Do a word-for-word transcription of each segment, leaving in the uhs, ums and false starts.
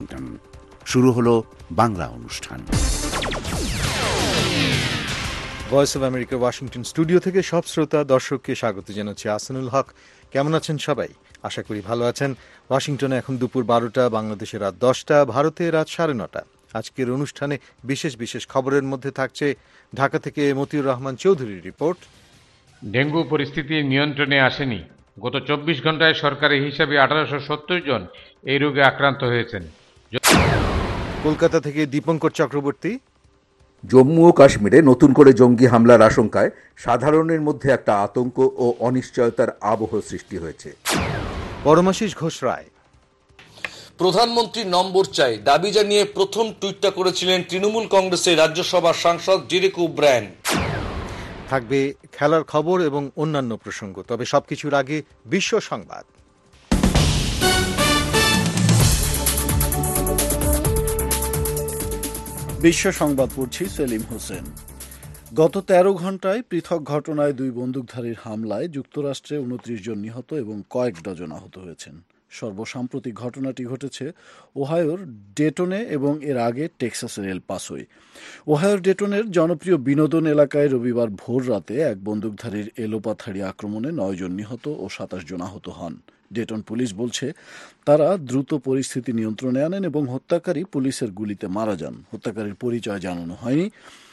শুরু হলো বাংলা অনুষ্ঠান। Voice of America Washington studio থেকে সব শ্রোতা দর্শককে স্বাগত জানাচ্ছি আসিনুল হক। কেমন আছেন সবাই? আশা করি ভালো আছেন। ওয়াশিংটনে এখন দুপুর বারোটা, বাংলাদেশে রাত দশটা, ভারতে রাত সাড়ে নটা। আজকের অনুষ্ঠানে বিশেষ বিশেষ খবরের মধ্যে থাকছে ঢাকা থেকে মতিউর রহমান চৌধুরীর রিপোর্ট। ডেঙ্গু পরিস্থিতি নিয়ন্ত্রণে আসেনি। গত চব্বিশ ঘন্টায় সরকারি হিসাবে আঠারোশো সত্তর জন এই রোগে আক্রান্ত হয়েছেন। কলকাতা থেকে দীপঙ্কর চক্রবর্তী। জম্মু ও কাশ্মীরে নতুন করে জঙ্গি হামলার আশঙ্কায় সাধারণের মধ্যে একটা আতঙ্ক ও অনিশ্চয়তার আবহ সৃষ্টি হয়েছে। পরমাশিস ঘোষ রায়। প্রধানমন্ত্রী নম্বর চাই দাবি জানিয়ে প্রথম টুইটটা করেছিলেন তৃণমূল কংগ্রেসের রাজ্যসভার সাংসদ ডেরেক ওব্রায়েন। থাকবে খেলার খবর এবং অন্যান্য প্রসঙ্গ, তবে সবকিছুর আগে বিশ্ব সংবাদ। বিশ্ব সংবাদ পড়ছি সেলিম হোসেন। গত তেরো ঘন্টায় পৃথক ঘটনায় দুই বন্দুকধারীর হামলায় যুক্তরাষ্ট্রে উনত্রিশ জন নিহত এবং কয়েক ডজন আহত হয়েছেন। সর্বসাম্প্রতিক ঘটনাটি ঘটেছে ওহাইওর ডেটনে এবং এর আগে টেক্সাসের এল পাসোয়। ওহাইওর ডেটনের জনপ্রিয় বিনোদন এলাকায় রবিবার ভোর রাতে এক বন্দুকধারীর এলোপাথাড়ি আক্রমণে নয় জন নিহত ও সাতাশ জন আহত হন। ডেটন পুলিশ বলছে তারা দ্রুত পরিস্থিতি নিয়ন্ত্রণে আনেন এবং হত্যাকারী পুলিশের গুলিতে মারা যান। হত্যাকারীর পরিচয় জানানো হয়নি।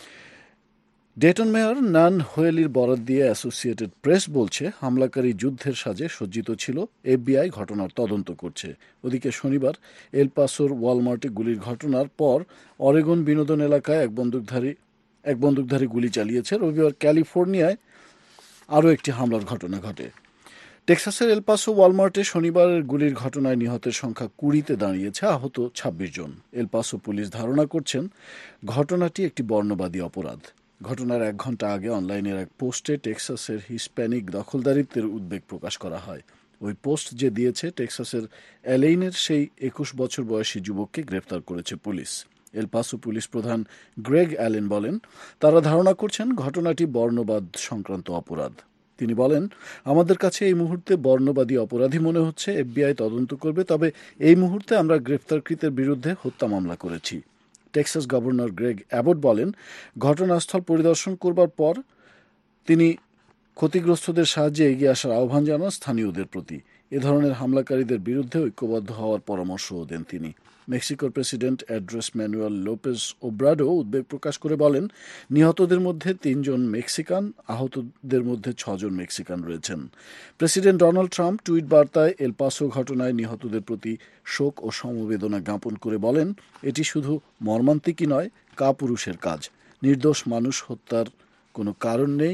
ডেটন মেয়র নান হোয়েলির বরাত দিয়ে অ্যাসোসিয়েটেড প্রেস বলছে হামলাকারী যুদ্ধের সাজে সজ্জিত ছিল। এফবিআই ঘটনার তদন্ত করছে। ওদিকে শনিবার এল পাসোর ওয়ালমার্টে গুলির ঘটনার পর অরেগন বিনোদন এলাকায় এক বন্দুকধারী এক বন্দুকধারী গুলি চালিয়েছে। রবিবার ক্যালিফোর্নিয়ায় আরও একটি হামলার ঘটনা ঘটে। টেক্সাসের এল পাসো ওয়ালমার্টে শনিবারের গুলির ঘটনায় নিহতের সংখ্যা কুড়িতে দাঁড়িয়েছে, আহত ছাব্বিশ জন। এল পাসো পুলিশ ধারণা করছেন ঘটনাটি একটি বর্ণবাদী অপরাধ। ঘটনার এক ঘন্টা আগে অনলাইনের এক পোস্টে টেক্সাসের হিসপ্যানিক দখলদারিত্বের উদ্বেগ প্রকাশ করা হয়। ওই পোস্ট যে দিয়েছে টেক্সাসের অ্যালেইনের সেই একুশ বছর বয়সী যুবককে গ্রেফতার করেছে পুলিশ। এল পাসো পুলিশ প্রধান গ্রেগ অ্যালেন বলেন তারা ধারণা করছেন ঘটনাটি বর্ণবাদ সংক্রান্ত অপরাধ। তিনি বলেন, আমাদের কাছে এই মুহূর্তে বর্ণবাদী অপরাধী মনে হচ্ছে। এফবিআই তদন্ত করবে, তবে এই মুহূর্তে আমরা গ্রেফতারকৃতের বিরুদ্ধে হত্যা মামলা করেছি। টেক্সাস গভর্নর গ্রেগ অ্যাবট বলেন ঘটনাস্থল পরিদর্শন করবার পর তিনি ক্ষতিগ্রস্তদের সাহায্যে এগিয়ে আসার আহ্বান জানান স্থানীয়দের প্রতি। এ ধরনের হামলাকারীদের বিরুদ্ধে ঐক্যবদ্ধ হওয়ার পরামর্শও দেন তিনি। মেক্সিকোর president Andres Manuel Lopez Obrador উদ্বেগ প্রকাশ করে বলেন নিহতদের মধ্যে তিনজন মেক্সিকান, আহতদের মধ্যে ছজন মেক্সিকান রয়েছেন। প্রেসিডেন্ট ডোনাল্ড ট্রাম্প টুইট বার্তায় এল পাসো ঘটনায় নিহতদের প্রতি শোক ও সমবেদনা জ্ঞাপন করে বলেন এটি শুধু মর্মান্তিকই নয়, কাপুরুষের কাজ। নির্দোষ মানুষ হত্যার কোনো কারণ নেই।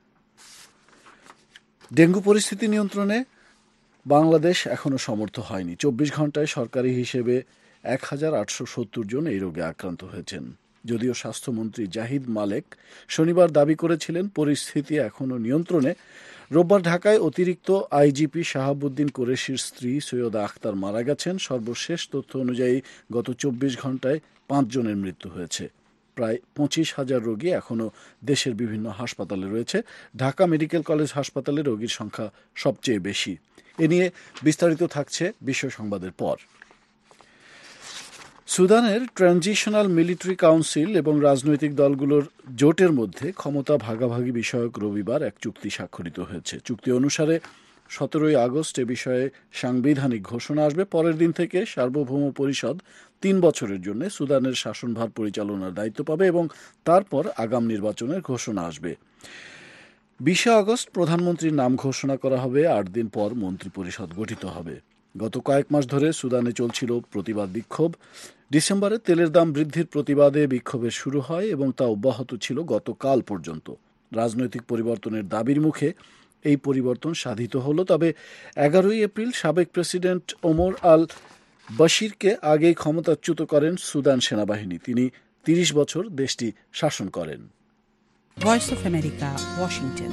ডেঙ্গু পরিস্থিতি নিয়ন্ত্রণে বাংলাদেশ এখনও সমর্থ হয়নি। চব্বিশ ঘন্টায় সরকারি হিসেবে এক হাজার আটশো সত্তর জন এই রোগে আক্রান্ত হয়েছেন। যদিও স্বাস্থ্যমন্ত্রী জাহিদ মালেক শনিবার দাবি করেছিলেন পরিস্থিতি এখনও নিয়ন্ত্রণে। রোববার ঢাকায় অতিরিক্ত আইজিপি শাহাবুদ্দিন কুরেশির স্ত্রী সৈয়দা আক্তার মারা গেছেন। সর্বশেষ তথ্য অনুযায়ী গত চব্বিশ ঘন্টায় পাঁচ জনের মৃত্যু হয়েছে। প্রায় পঁচিশ হাজার রোগী এখনও দেশের বিভিন্ন হাসপাতালে রয়েছে। ঢাকা মেডিকেল কলেজ হাসপাতালে রোগীর সংখ্যা সবচেয়ে বেশি। এ নিয়ে বিস্তারিত থাকছে বিশ্ব সংবাদের পর। সুদানের ট্রানজিশনাল মিলিটারি কাউন্সিল এবং রাজনৈতিক দলগুলোর জোটের মধ্যে ক্ষমতা ভাগাভাগি বিষয়ক রবিবার এক চুক্তি স্বাক্ষরিত হয়েছে। চুক্তি অনুসারে সতেরোই আগস্ট এ বিষয়ে সাংবিধানিক ঘোষণা আসবে। পরের দিন থেকে সার্বভৌম পরিষদ তিন বছরের জন্য সুদানের শাসনভার পরিচালনার দায়িত্ব পাবে এবং তারপর আগাম নির্বাচনের ঘোষণা আসবে। বিশে আগস্ট প্রধানমন্ত্রীর নাম ঘোষণা করা হবে। আট দিন পর মন্ত্রিপরিষদ গঠিত হবে। গত কয়েক মাস ধরে সুদানে চলছিল প্রতিবাদ বিক্ষোভ। ডিসেম্বরে তেলের দাম বৃদ্ধির প্রতিবাদে বিক্ষোভের শুরু হয় এবং তা অব্যাহত ছিল গতকাল পর্যন্ত। রাজনৈতিক পরিবর্তনের দাবির মুখে এই পরিবর্তন সাধিত হলো। তবে এগারোই এপ্রিল সাবেক প্রেসিডেন্ট ওমর আল বশিরকে আগেই ক্ষমতাচ্যুত করেন সুদান সেনাবাহিনী। তিনি তিরিশ বছর দেশটি শাসন করেন। Voice of America, Washington.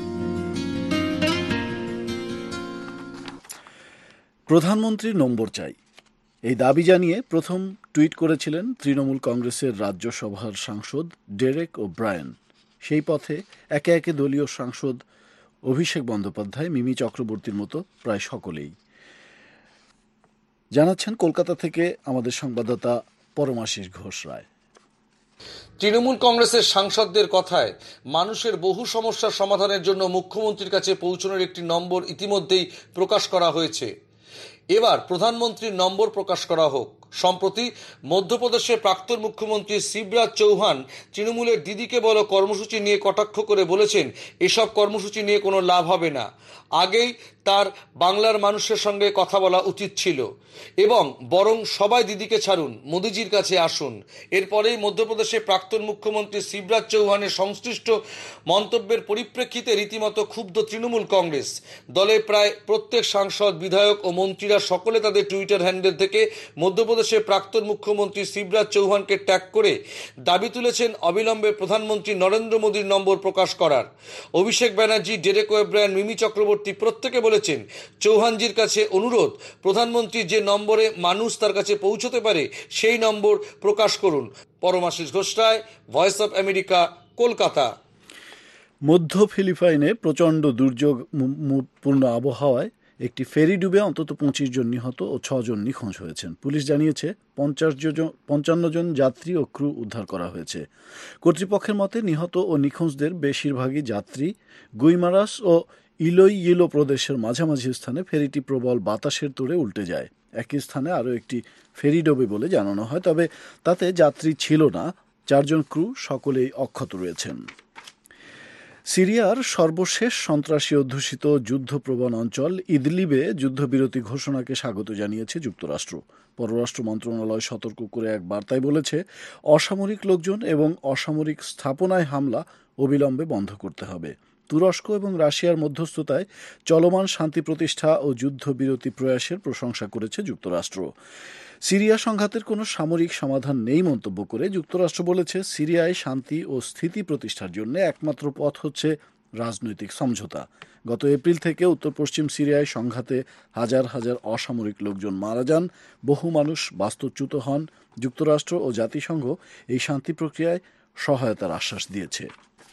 প্রধানমন্ত্রীর নম্বর চাই, এই দাবি জানিয়ে প্রথম টুইট করেছিলেন তৃণমূল কংগ্রেসের রাজ্যসভার সাংসদ ডেরেক ওব্রায়েন। সেই পথে একে একে দলীয় সাংসদ অভিষেক বন্দ্যোপাধ্যায়, মিমি চক্রবর্তীর মতো প্রায় সকলেই। জানাচ্ছেন কলকাতা থেকে আমাদের সংবাদদাতা পরমাশিস ঘোষ রায়। তৃণমূল কংগ্রেসের সাংসদদের কথায় মানুষের বহু সমস্যার সমাধানের জন্য মুখ্যমন্ত্রীর কাছে পৌঁছানোর একটি নম্বর ইতিমধ্যেই প্রকাশ করা হয়েছে। এবার প্রধানমন্ত্রীর নম্বর প্রকাশ করা হোক। সম্প্রতি মধ্যপ্রদেশের প্রাক্তন মুখ্যমন্ত্রী শিবরাজ চৌহান তৃণমূলের দিদিকে বলো কর্মসূচি নিয়ে কটাক্ষ করে বলেছেন, এসব কর্মসূচি নিয়ে কোনো লাভ হবে না। আগেই তার বাংলার মানুষের সঙ্গে কথা বলা উচিত ছিল এবং বরং সবাই দিদিকে ছাড়ুন, মোদিজির কাছে আসুন। এরপরেই মধ্যপ্রদেশের প্রাক্তন মুখ্যমন্ত্রী শিবরাজ চৌহানের সংশ্লিষ্ট মন্তব্যের পরিপ্রেক্ষিতে রীতিমতো ক্ষুব্ধ তৃণমূল কংগ্রেস। দলের প্রায় প্রত্যেক সাংসদ, বিধায়ক ও মন্ত্রীরা সকলে তাদের টুইটার হ্যান্ডেল থেকে মধ্যপ্রদেশের প্রাক্তন মুখ্যমন্ত্রী শিবরাজ চৌহানকে ট্যাগ করে দাবি তুলেছেন অবিলম্বে প্রধানমন্ত্রী নরেন্দ্র মোদীর নম্বর প্রকাশ করার। অভিষেক ব্যানার্জি, ডেরেক ওব্রায়ান, মিমি চক্রবর্তী প্রত্যেকে বলেছেন, চৌহানজির কাছে অনুরোধ, প্রধানমন্ত্রী যে নম্বরে মানুষ তার কাছে পৌঁছতে পারে সেই নম্বর প্রকাশ করুন। Paramashis Ghosh Roy, voice of America, Kolkata. মধ্য ফিলিপাইনে প্রচণ্ড দুর্যোগপূর্ণ আবহাওয়ায় একটি ফেরি ডুবে অন্তত পঁচিশ জন নিহত ও ছজন নিখোঁজ হয়েছেন। পুলিশ জানিয়েছে পঞ্চাশ জন পঞ্চান্ন জন যাত্রী ও ক্রু উদ্ধার করা হয়েছে। কর্তৃপক্ষের মতে নিহত ও নিখোঁজদের বেশিরভাগই যাত্রী। গুইমারাস ও ইলোইলো প্রদেশের মাঝামাঝি স্থানে ফেরিটি প্রবল বাতাসের তোড়ে উল্টে যায়। একই স্থানে আরও একটি ফেরি ডোবে বলে জানানো হয়, তবে তাতে যাত্রী ছিল না। চারজন ক্রু সকলেই অক্ষত রয়েছেন। সিরিয়ার সর্বশেষ সন্ত্রাসী অধ্যুষিত যুদ্ধপ্রবণ অঞ্চল ইদলিবে যুদ্ধবিরতি ঘোষণাকে স্বাগত জানিয়েছে যুক্তরাষ্ট্র। পররাষ্ট্র মন্ত্রণালয় সতর্ক করে এক বার্তায় বলেছে, অসামরিক লোকজন এবং অসামরিক স্থাপনায় হামলা অবিলম্বে বন্ধ করতে হবে। তুরস্ক এবং রাশিয়ার মধ্যস্থতায় চলমান শান্তি প্রতিষ্ঠা ও যুদ্ধবিরতি প্রয়াসের প্রশংসা করেছে যুক্তরাষ্ট্র। সিরিয়া সংঘাতের কোনো সামরিক সমাধান নেই মন্তব্য করে যুক্তরাষ্ট্র বলেছে, সিরিয়ায় শান্তি ও স্থিতি প্রতিষ্ঠার জন্য একমাত্র পথ হচ্ছে রাজনৈতিক সমঝোতা। গত এপ্রিল থেকে উত্তর পশ্চিম সিরিয়ায় সংঘাতে হাজার হাজার অসামরিক লোকজন মারা যান, বহু মানুষ বাস্তুচ্যুত হন। যুক্তরাষ্ট্র ও জাতিসংঘ এই শান্তি প্রক্রিয়ায় সহায়তার আশ্বাস দিয়েছে।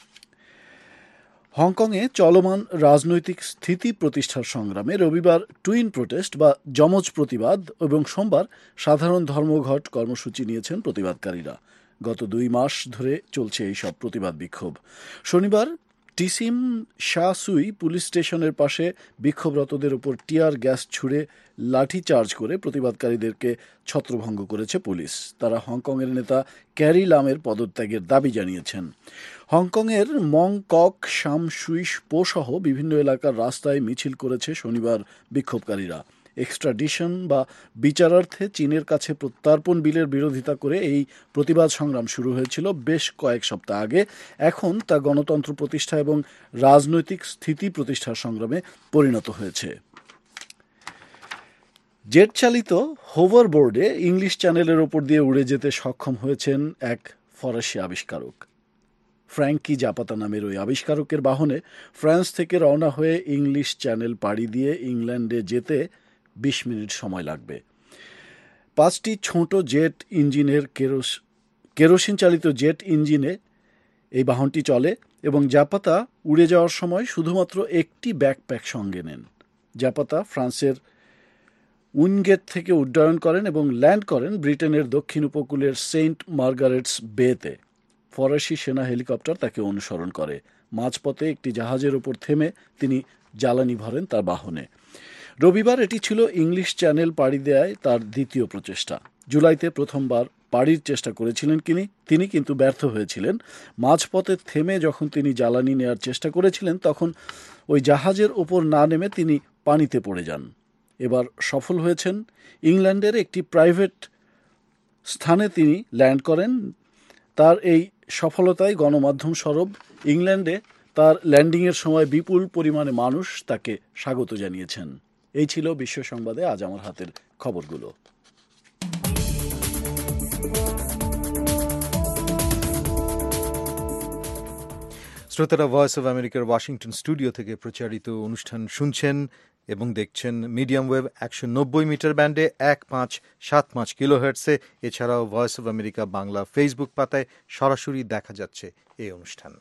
হংকংয়ে চলমান রাজনৈতিক স্থিতি প্রতিষ্ঠার সংগ্রামে রবিবার টুইন প্রোটেস্ট বা যমজ প্রতিবাদ এবং সোমবার সাধারণ ধর্মঘট কর্মসূচি নিয়েছেন প্রতিবাদকারীরা। গত দুই মাস ধরে চলছে এই সব প্রতিবাদ বিক্ষোভ। শনিবার টিসিম শাসুই পুলিশ স্টেশনের পাশে বিক্ষোভরতদের উপর টিয়ার গ্যাস ছুড়ে লাঠিচার্জ করে প্রতিবাদকারীদেরকে ছত্রভঙ্গ করেছে পুলিশ। তারা হংকংয়ের নেতা ক্যারি লামের পদত্যাগের দাবি জানিয়েছেন। হংকংয়ের মং কক শাম সুইস পো সহ বিভিন্ন এলাকার রাস্তায় মিছিল করেছে শনিবার বিক্ষোভকারীরা। এক্সট্রাডিশন বা বিচারার্থে চীনের কাছে প্রত্যর্পণ বিলের বিরোধিতা করে এই প্রতিবাদ সংগ্রাম শুরু হয়েছিল বেশ কয়েক সপ্তাহ আগে। এখন তা গণতন্ত্র প্রতিষ্ঠা এবং রাজনৈতিক স্থিতি প্রতিষ্ঠার সংগ্রামে পরিণত হয়েছে। জেট চালিত হোভারবোর্ডে ইংলিশ চ্যানেলের ওপর দিয়ে উড়ে যেতে সক্ষম হয়েছেন এক ফরাসি আবিষ্কারক। ফ্র্যাঙ্কি জাপাতা নামের ওই আবিষ্কারকের বাহনে ফ্রান্স থেকে রওনা হয়ে ইংলিশ চ্যানেল পাড়ি দিয়ে ইংল্যান্ডে যেতে বিশ মিনিট সময় লাগবে। পাঁচটি ছোট জেট ইঞ্জিনের কেরোস কেরোসিন চালিত জেট ইঞ্জিনে এই বাহনটি চলে এবং জাপাতা উড়ে যাওয়ার সময় শুধুমাত্র একটি ব্যাকপ্যাক সঙ্গে নেন। জাপাতা ফ্রান্সের উইনগেট থেকে উড্ডয়ন করেন এবং ল্যান্ড করেন ব্রিটেনের দক্ষিণ উপকূলের সেন্ট মার্গারেটস বেতে। ফরাসি সেনা হেলিকপ্টার তাকে অনুসরণ করে। মাঝপথে একটি জাহাজের ওপর থেমে তিনি জ্বালানি ভরেন তার বাহনে। রবিবার এটি ছিল ইংলিশ চ্যানেল পাড়ি দেয় তার দ্বিতীয় প্রচেষ্টা। জুলাইতে প্রথমবার পাড়ির চেষ্টা করেছিলেন তিনি তিনি কিন্তু ব্যর্থ হয়েছিলেন। মাঝপথে থেমে যখন তিনি জ্বালানি নেওয়ার চেষ্টা করেছিলেন তখন ওই জাহাজের ওপর না নেমে তিনি পানিতে পড়ে যান। এবার সফল হয়েছেন। ইংল্যান্ডের একটি প্রাইভেট স্থানে তিনি ল্যান্ড করেন। তার এই সফলতায় গণমাধ্যম সরব। ইংল্যান্ডে তার ল্যান্ডিংয়ের সময় বিপুল পরিমাণে মানুষ তাকে স্বাগত জানিয়েছেন। এই ছিল বিশ্ব সংবাদে আজ আমার হাতের খবরগুলো। শ্রোতারা, ভয়েস অব আমেরিকার ওয়াশিংটন স্টুডিও থেকে প্রচারিত অনুষ্ঠান শুনছেন এবং দেখছেন মিডিয়াম ওয়েভ একশো নব্বই মিটার ব্যান্ডে এক পাঁচ সাত পাঁচ কিলো হার্টসে। এছাড়াও voice of America Bangla Facebook পাতায় সরাসরি দেখা যাচ্ছে এই অনুষ্ঠান।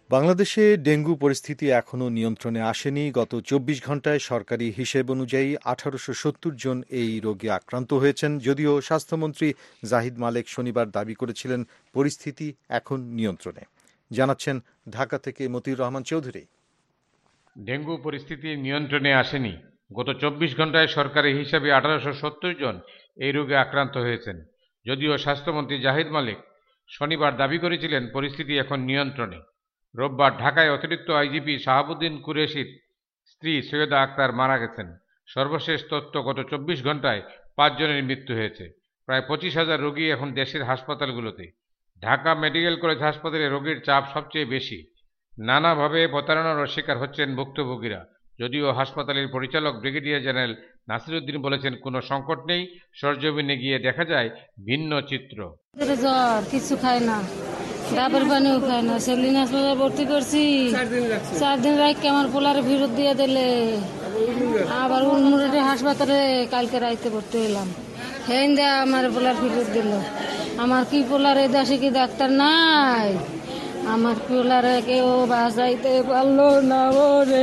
বাংলাদেশে ডেঙ্গু পরিস্থিতি এখনও নিয়ন্ত্রণে আসেনি। গত চব্বিশ ঘন্টায় সরকারি হিসেব অনুযায়ী আঠারোশো সত্তর জন এই রোগে আক্রান্ত হয়েছেন, যদিও স্বাস্থ্যমন্ত্রী জাহিদ মালেক শনিবার দাবি করেছিলেন পরিস্থিতি এখন নিয়ন্ত্রণে। জানাচ্ছেন ঢাকা থেকে মতিউর রহমান চৌধুরী। ডেঙ্গু পরিস্থিতি নিয়ন্ত্রণে আসেনি। গত চব্বিশ ঘন্টায় সরকারি হিসাবে আঠারোশো সত্তর জন এই রোগে আক্রান্ত হয়েছেন, যদিও স্বাস্থ্যমন্ত্রী জাহিদ মালেক শনিবার দাবি করেছিলেন পরিস্থিতি এখন নিয়ন্ত্রণে। রোববার ঢাকায় অতিরিক্ত আইজিপি শাহাবুদ্দিন কুরেশির স্ত্রী সৈয়দা আক্তার মারা গেছেন। সর্বশেষ তথ্য, গত চব্বিশ ঘন্টায় পাঁচ জনের মৃত্যু হয়েছে। প্রায় পঁচিশ হাজার রোগী এখন দেশের হাসপাতালগুলোতে। ঢাকা মেডিকেল কলেজ হাসপাতালে রোগীর চাপ সবচেয়ে বেশি। নানাভাবে প্রতারণার শিকার হচ্ছেন ভুক্তভোগীরা। যদিও হাসপাতালের পরিচালক ব্রিগেডিয়ার জেনারেল নাসিরউদ্দিন বলেছেন, কোনো সংকট নেই, সরজমিনে গিয়ে দেখা যায় ভিন্ন চিত্র। জ্বর, কিছু খায় না, ডাবের পানিও খায় না। সেলিন হাসপাতালে ভর্তি করছি, চার দিন রাইকে আমার পোলারে ফেরত দিয়ে দিলে, আবার উন্মুরের হাসপাতালে কালকে রাইতে ভর্তি হইলাম, হেন দেয়া আমার পোলার ফেরত দিল। আমার কি পোলারে দেশে কি ডাক্তার নাই? আমার পোলারে কেউ বাঁচাইতে পারলো না ওরে।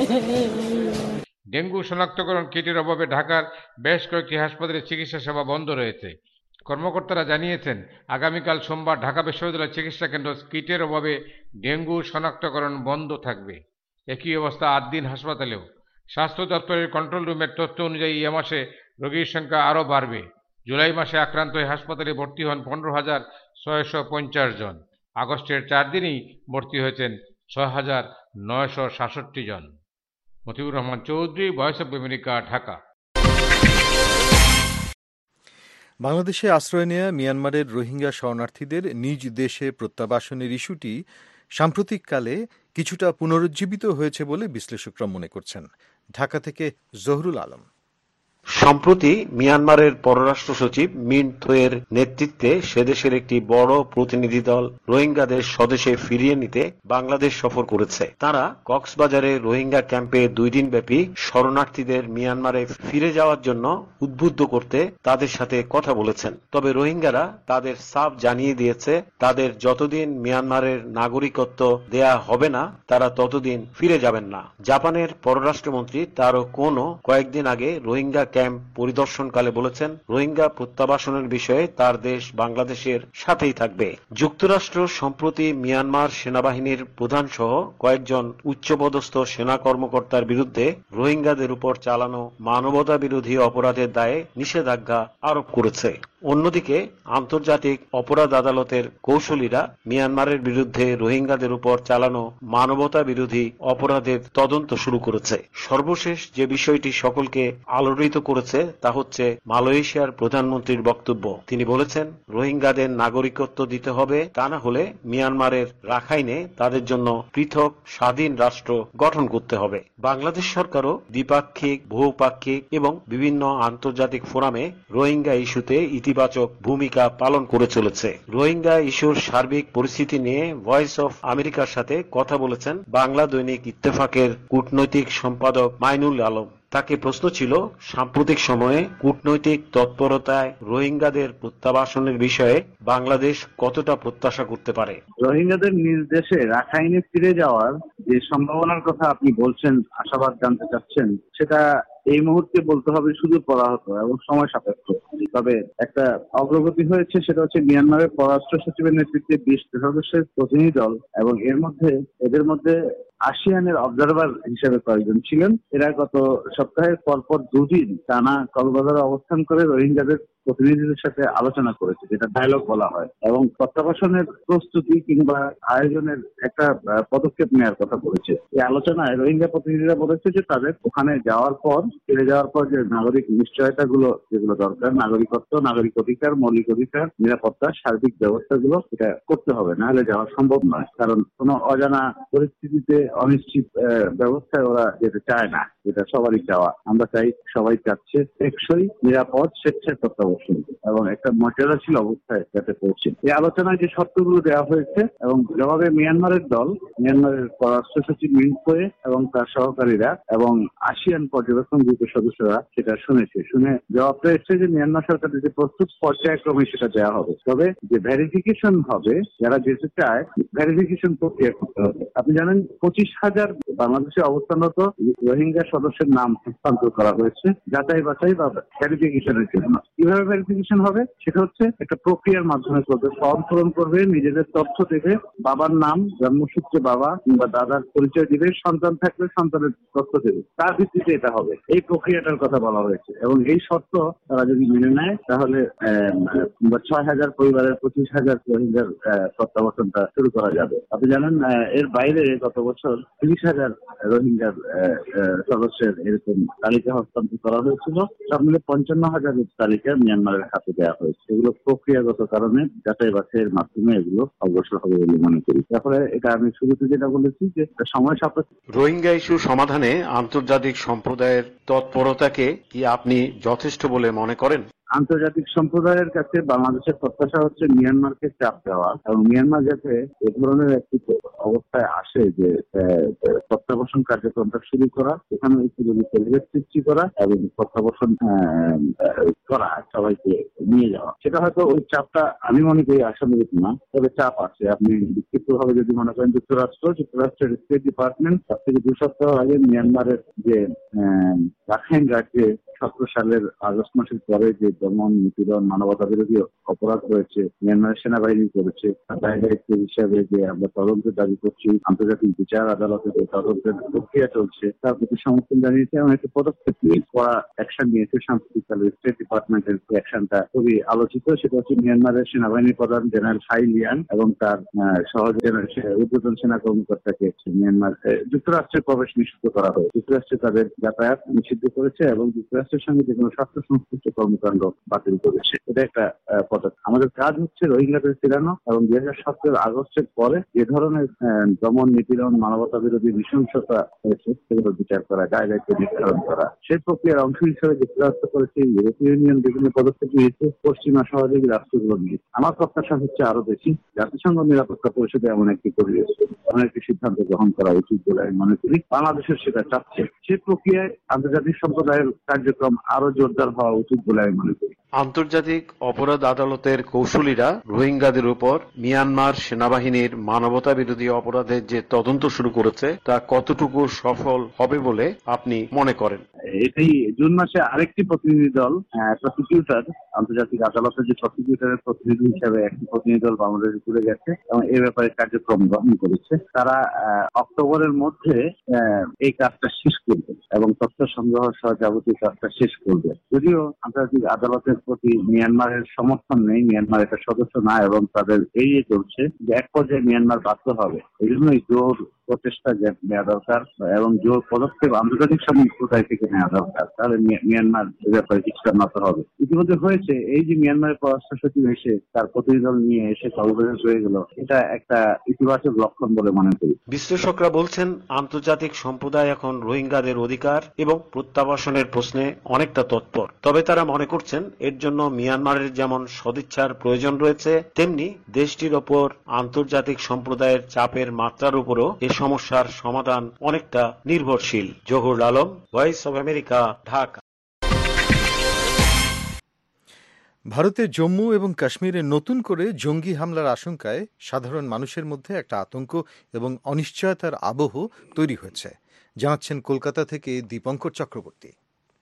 ডেঙ্গু শনাক্তকরণ কিটের অভাবে ঢাকার বেশ কয়েকটি হাসপাতালে চিকিৎসা সেবা বন্ধ রয়েছে। কর্মকর্তারা জানিয়েছেন, আগামীকাল সোমবার ঢাকা বিশ্ববিদ্যালয় চিকিৎসা কেন্দ্র কিটের অভাবে ডেঙ্গু শনাক্তকরণ বন্ধ থাকবে। একই অবস্থা আট দিন হাসপাতালেও। স্বাস্থ্য দপ্তরের কন্ট্রোল রুমের তথ্য অনুযায়ী এ মাসে রোগীর সংখ্যা আরও বাড়বে। জুলাই মাসে আক্রান্ত হয়ে হাসপাতালে ভর্তি হন পনেরো হাজার ছয়শো পঞ্চাশ জন। আগস্টের চার দিনেই ভর্তি হয়েছেন ছয় হাজার নয়শো সাতষট্টি জন। Motiur Rahman Chowdhury, voice of America, Dhaka. বাংলাদেশে আশ্রয় নেয়া মিয়ানমারের রোহিঙ্গা শরণার্থীদের নিজ দেশে প্রত্যাবাসনের ইস্যুটি সাম্প্রতিককালে কিছুটা পুনরুজ্জীবিত হয়েছে বলে বিশ্লেষকরা মনে করছেন। ঢাকা থেকে জহুরুল আলম। সম্প্রতি মিয়ানমারের পররাষ্ট্র সচিব মিন থোয়ের নেতৃত্বে সেদেশের একটি বড় প্রতিনিধি দল রোহিঙ্গাদের স্বদেশে ফিরিয়ে নিতে বাংলাদেশ সফর করেছে। তারা কক্সবাজারে রোহিঙ্গা ক্যাম্পে দুই দিন ব্যাপী শরণার্থীদের মিয়ানমারে ফিরে যাওয়ার জন্য উদ্বুদ্ধ করতে তাদের সাথে কথা বলেছেন। তবে রোহিঙ্গারা তাদের সাফ জানিয়ে দিয়েছে, তাদের যতদিন মিয়ানমারের নাগরিকত্ব দেয়া হবে না তারা ততদিন ফিরে যাবেন না। জাপানের পররাষ্ট্রমন্ত্রী তারও কোনো কয়েকদিন আগে রোহিঙ্গা ক্যাম্প পরিদর্শনকালে বলেছেন, রোহিঙ্গা প্রত্যাবাসনের বিষয়ে তার দেশ বাংলাদেশের সাথেই থাকবে। যুক্তরাষ্ট্র সম্প্রতি মিয়ানমার সেনাবাহিনীর প্রধান সহ কয়েকজন উচ্চপদস্থ সেনা কর্মকর্তার বিরুদ্ধে রোহিঙ্গাদের উপর চালানো মানবতা বিরোধী অপরাধের দায়ে নিষেধাজ্ঞা আরোপ করেছে। অন্যদিকে আন্তর্জাতিক অপরাধ আদালতের কৌশলীরা মিয়ানমারের বিরুদ্ধে রোহিঙ্গাদের উপর চালানো মানবতা বিরোধী অপরাধের তদন্ত শুরু করেছে। সর্বশেষ যে বিষয়টি সকলকে আলোড়িত করেছে তা হচ্ছে মালয়েশিয়ার প্রধানমন্ত্রীর বক্তব্য। তিনি বলেছেন, রোহিঙ্গাদের নাগরিকত্ব দিতে হবে, তা না হলে মিয়ানমারের রাখাইনে তাদের জন্য পৃথক স্বাধীন রাষ্ট্র গঠন করতে হবে। বাংলাদেশ সরকারও দ্বিপাক্ষিক, বহুপাক্ষিক এবং বিভিন্ন আন্তর্জাতিক ফোরামে রোহিঙ্গা ইস্যুতে ইতিবাচক ভূমিকা পালন করে চলেছে। রোহিঙ্গা ইস্যুর সার্বিক পরিস্থিতি নিয়ে ভয়েস অফ আমেরিকার সাথে কথা বলেছেন বাংলা দৈনিক ইত্তেফাকের কূটনৈতিক সম্পাদক মাইনুল আলম। তাকে প্রশ্ন ছিল, সাম্প্রতিক সময়ে কূটনৈতিক তৎপরতায় রোহিঙ্গাদের প্রত্যাবাসনের বিষয়ে বাংলাদেশ কতটা প্রত্যাশা করতে পারে? রোহিঙ্গাদের নিজ দেশে রাখাইনে ফিরে যাওয়ার যে সম্ভাবনার কথা আপনি বলছেন, আশাবাদ জানতে চাচ্ছেন, সেটা এই মুহূর্তে বলতে হবে শুধু পরাহত এবং সময় সাপেক্ষ। তবে একটা অগ্রগতি হয়েছে, সেটা হচ্ছে মিয়ানমারের পররাষ্ট্র সচিবের নেতৃত্বে বিশ সদস্যের প্রতিনিধি দল, এবং এর মধ্যে এদের মধ্যে আসিয়ানের অবজারভার হিসেবে কয়েকজন ছিলেন। এরা গত সপ্তাহের পরপর দুদিন টানা কক্সবাজারে অবস্থান করে রোহিঙ্গাদের প্রতিনিধিদের সাথে আলোচনা করেছে, যেটা ডায়ালগ বলা হয়, এবং প্রত্যাবাসনের প্রস্তুতি কিংবা আয়োজনের একটা পদক্ষেপ নেওয়ার কথা বলেছে। এই আলোচনায় রোহিঙ্গা প্রতিনিধিরা বলেছে যে তাদের ওখানে যাওয়ার পর, ফিরে যাওয়ার পর যে নাগরিক নিশ্চয়তা গুলো যেগুলো দরকার, নাগরিকত্ব, নাগরিক অধিকার, মৌলিক অধিকার, নিরাপত্তা, সার্বিক ব্যবস্থাগুলো এটা করতে হবে, না হলে যাওয়া সম্ভব নয়। কারণ কোনো অজানা পরিস্থিতিতে অনিশ্চিত ব্যবস্থায় ওরা যেতে চায় না, এটা সবারই চাওয়া। আমরা চাই, সবাই চাচ্ছে টেকসই, নিরাপদ, স্বেচ্ছায় প্রত্যাবর্তন এবং একটা মর্যাদাশীল অবস্থায় যাতে পৌঁছে। এই আলোচনায় যে শর্তগুলো দেওয়া হয়েছে এবং জবাবে মিয়ানমারের দল, মিয়ানমারের পররাষ্ট্র সচিব মিন থোয়ে এবং তার সহকারীরা এবং আসিয়ান পর্যবেক্ষণ গ্রুপের সদস্যরা সেটা শুনেছে। শুনে জবাবটা এসছে যে মিয়ানমার সরকারের যে প্রস্তুত পর্যায়ক্রমে সেটা দেওয়া হবে, তবে যে ভেরিফিকেশন হবে, যারা যেতে চায় ভেরিফিকেশন প্রক্রিয়া করতে হবে। আপনি জানেন পঁচিশ হাজার বাংলাদেশে অবস্থানরত রোহিঙ্গা সদস্যের নাম হস্তান্তর করা হয়েছে যাচাই বাছাই বা ভেরিফিকেশনের জন্য। কিভাবে ভেরিফিকেশন হবে সেটা হচ্ছে একটা প্রক্রিয়ার মাধ্যমে করবে। ফর্ম পূরণ করবে, নিজেদের তথ্য দেবে, বাবার নাম, জন্মসূত্রে বাবা কিংবা দাদার পরিচয় দিবে, সন্তান থাকলে সন্তানের তথ্য দেবে, তার ভিত্তিতে এটা হবে। এই প্রক্রিয়াটার কথা বলা হয়েছে এবং এই শর্ত তারা যদি মেনে নেয় তাহলে ছয় হাজার পরিবারের পঁচিশ হাজার রোহিঙ্গার প্রত্যাবর্তনটা শুরু করা যাবে। আপনি জানেন এর বাইরে গত বছর তিরিশ হাজার রোহিঙ্গার সদস্যের এরকম তালিকা হস্তান্তর করা হয়েছিল। সব মিলে পঞ্চান্ন হাজারের তালিকা মিয়ানমারের হাতে দেওয়া হয়েছে। এগুলো প্রক্রিয়াগত কারণে যাচাই বাছাইয়ের মাধ্যমে এগুলো অগ্রসর হবে বলে মনে করি। তারপরে এটা আমি শুরুতে যেটা বলেছি যে সময় সাপেক্ষ। রোহিঙ্গা ইস্যু সমাধানে আন্তর্জাতিক সম্প্রদায়ের তৎপরতাকে কি আপনি যথেষ্ট বলে মনে করেন? আন্তর্জাতিক সম্প্রদায়ের কাছে বাংলাদেশের প্রত্যাশা হচ্ছে মিয়ানমারকে চাপ দেওয়া এবং মিয়ানমার যাতে এ ধরনের একটি অবস্থায় আসে যে প্রত্যাবর্তন কার্যক্রমটা শুরু করা, এখানে উপযোগী পরিবেশ সৃষ্টি করা এবং প্রত্যাবর্তন করা, সবাইকে নিয়ে যাওয়া। সেটা হয়তো ওই চাপটা আমি মনে করি আশানুরূপ না, তবে চাপ আছে। আপনি বিক্ষিপ্ত ভাবে যদি মনে করেন যুক্তরাষ্ট্র যুক্তরাষ্ট্রের স্টেট ডিপার্টমেন্ট তার থেকে দু সপ্তাহ আগে মিয়ানমারের যে রাখাইন রাজ্যে সতেরো সালের আগস্ট মাসের পরে যে দমন, নিপীড়ন, মানবতা বিরোধী অপরাধ হয়েছে মিয়ানমারের সেনাবাহিনী করেছে, তার দায়িত্ব হিসাবে যে আমরা তদন্তের দাবি করছি, আন্তর্জাতিক বিচার আদালতে যে তদন্তের প্রক্রিয়া চলছে তার প্রতি সমর্থন জানিয়েছে এবং একটি পদক্ষেপ নিয়ে কড়া অ্যাকশন নিয়েছে। সাম্প্রতিককালে স্টেট ডিপার্টমেন্টের অ্যাকশনটা খুবই আলোচিত। সেটা হচ্ছে মিয়ানমারের সেনাবাহিনী প্রধান জেনারেল হাই লিয়ান এবং তার সহযোগী ঊর্ধ্বতন সেনা কর্মকর্তাকে মিয়ানমার যুক্তরাষ্ট্রের প্রবেশ নিষিদ্ধ করা হয়। যুক্তরাষ্ট্রে তাদের যাতায়াত নিষিদ্ধ করেছে এবং যুক্তরাষ্ট্রের সঙ্গে যে কোনো স্বাস্থ্য সংশ্লিষ্ট কর্মকাণ্ড বাতিল করেছে। এটা একটা পদক্ষেপ। আমাদের কাজ হচ্ছে রোহিঙ্গাদের ফেরানো এবং দুই হাজার সতেরো আগস্টের পরে যে ধরনের দমন, নিপীড়ন, মানবতা বিরোধী নৃশংসতা হয়েছে সেগুলো বিচার করা, দায় দায়িত্ব নির্ধারণ করা। সেই প্রক্রিয়ার অংশ হিসেবে যুক্তরাষ্ট্র করেছে, ইউরোপীয় ইউনিয়ন বিভিন্ন পদক্ষেপ নিয়েছে, পশ্চিমা সহযোগী রাষ্ট্রগুলো নিয়েছে। আমার প্রত্যাশা হচ্ছে আরো বেশি। জাতিসংঘ নিরাপত্তা পরিষদে এমন একটি পরিবেশ, এমন একটি সিদ্ধান্ত গ্রহণ করা উচিত বলে আমি মনে করি। বাংলাদেশের সেটা চাচ্ছে। সেই প্রক্রিয়ায় আন্তর্জাতিক সম্প্রদায়ের কার্যক্রম আরো জোরদার হওয়া উচিত বলে আমি মনে করি। আন্তর্জাতিক অপরাধ আদালতের কৌশলীরা রোহিঙ্গাদের উপর মিয়ানমার সেনাবাহিনীর মানবতা বিরোধী অপরাধের যে তদন্ত শুরু করেছে তা কতটুকু সফল হবে বলে আপনি মনে করেন? এটাই জুন মাসে আরেকটি প্রতিনিধি দল, প্রসিকিউটর, আন্তর্জাতিক আদালতের যে প্রসিকিউটরের প্রতিনিধি হিসেবে একটি প্রতিনিধি দল বাংলাদেশে ঘুরে গেছে এবং এই ব্যাপারে কার্যক্রম গ্রহণ করেছে। তারা অক্টোবরের মধ্যে এই কাজটা শেষ করবে এবং তথ্য সংগ্রহ সহ যাবতীয় কাজটা শেষ করবে। যদিও আন্তর্জাতিক আদালতের প্রতি মিয়ানমারের সমর্থন নেই, মিয়ানমার একটা সদস্য না এবং তাদের এড়িয়ে চলছে, যে এক পর্যায়ে মিয়ানমার বাধ্য হবে। এই জন্যই জোর প্রচেষ্টা নেওয়া দরকার এবং জোর পদক্ষেপ আন্তর্জাতিক সম্প্রদায় থেকে নেওয়া দরকার। তাহলে মিয়ানমার এ ব্যাপারে কিছুটা নত হবে। ইতিমধ্যে হয়েছে, এই যে মিয়ানমারের পররাষ্ট্র সচিব এসে তার প্রতিনিধি দল নিয়ে এসে কর্মসূচি হয়ে গেল, এটা একটা ইতিবাচক লক্ষণ বলে মনে করি। বিশ্লেষকরা বলছেন আন্তর্জাতিক সম্প্রদায় এখন রোহিঙ্গাদের অধিকার এবং প্রত্যাবাসনের প্রশ্নে অনেকটা তৎপর। তবে তারা মনে করছেন এর জন্য মিয়ানমারের যেমন সদিচ্ছার প্রয়োজন রয়েছে, তেমনি দেশটির ওপর আন্তর্জাতিক সম্প্রদায়ের চাপের মাত্রার উপরও এ সমস্যার সমাধান অনেকটা নির্ভরশীল। Zahurul Alam, voice of America, Dhaka. ভারতের জম্মু এবং কাশ্মীরে নতুন করে জঙ্গি হামলার আশঙ্কায় সাধারণ মানুষের মধ্যে একটা আতঙ্ক এবং অনিশ্চয়তার আবহ তৈরি হয়েছে, জানাচ্ছেন কলকাতা থেকে দীপঙ্কর চক্রবর্তী।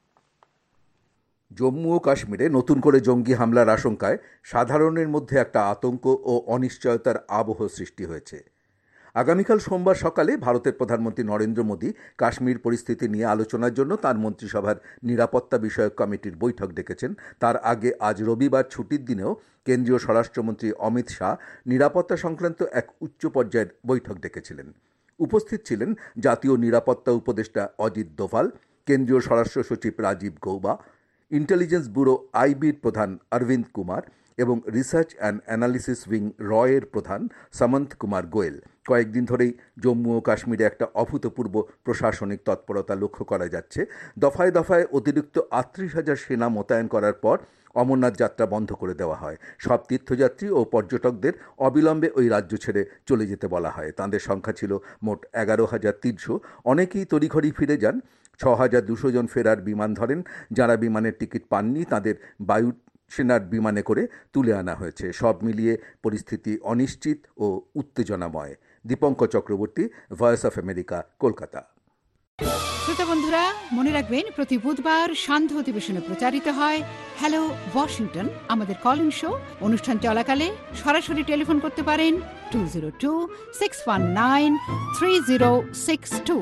জম্মু ও কাশ্মীরে নতুন করে জঙ্গি হামলার আশঙ্কায় সাধারণের মধ্যে একটা আতঙ্ক ও অনিশ্চয়তার আবহ সৃষ্টি হয়েছে। আগামীকাল সোমবার সকালে ভারতের প্রধানমন্ত্রী নরেন্দ্র মোদী কাশ্মীর পরিস্থিতি নিয়ে আলোচনার জন্য তার মন্ত্রিসভার নিরাপত্তা বিষয়ক কমিটির বৈঠক ডেকেছেন। তার আগে আজ রবিবার ছুটির দিনেও কেন্দ্রীয় স্বরাষ্ট্রমন্ত্রী অমিত শাহ নিরাপত্তা সংক্রান্ত এক উচ্চ পর্যায়ের বৈঠক ডেকেছিলেন। উপস্থিত ছিলেন জাতীয় নিরাপত্তা উপদেষ্টা অজিত দোভাল, কেন্দ্রীয় স্বরাষ্ট্র সচিব রাজীব গৌবা, ইন্টেলিজেন্স ব্যুরো আইবির প্রধান অরবিন্দ কুমার, এবং রিসার্চ অ্যান্ড অ্যানালিসিস উইং র এর প্রধান সামন্ত কুমার গোয়েল। কয়েকদিন ধরেই জম্মু ও কাশ্মীরে একটা অভূতপূর্ব প্রশাসনিক তৎপরতা লক্ষ্য করা যাচ্ছে। দফায় দফায় অতিরিক্ত আটত্রিশ হাজার সেনা মোতায়েন করার পর অমরনাথ যাত্রা বন্ধ করে দেওয়া হয়। সব তীর্থযাত্রী ও পর্যটকদের অবিলম্বে ওই রাজ্য ছেড়ে চলে যেতে বলা হয়। তাঁদের সংখ্যা ছিল মোট এগারো হাজার তিনশো। অনেকেই তড়িঘড়ি ফিরে যান। ছ হাজার দুশো জন ফেরার বিমান ধরেন। যারা বিমানের টিকিট পাননি তাদের বায়ু সেনার বিমানে করে তুলে আনা হয়েছে। সব মিলিয়ে পরিস্থিতি অনিশ্চিত ও উত্তেজনাময়। Dipankar Chakraborty, voice of America, Kolkata. শ্রোতা বন্ধুরা, মনে রাখবেন প্রতি বুধবার সান্ধ্য অধিবেশনে প্রচারিত হয় হ্যালো ওয়াশিংটন, আমাদের কল ইন শো। অনুষ্ঠান চলাকালে সরাসরি টেলিফোন করতে পারেন two zero two six one nine three zero six two.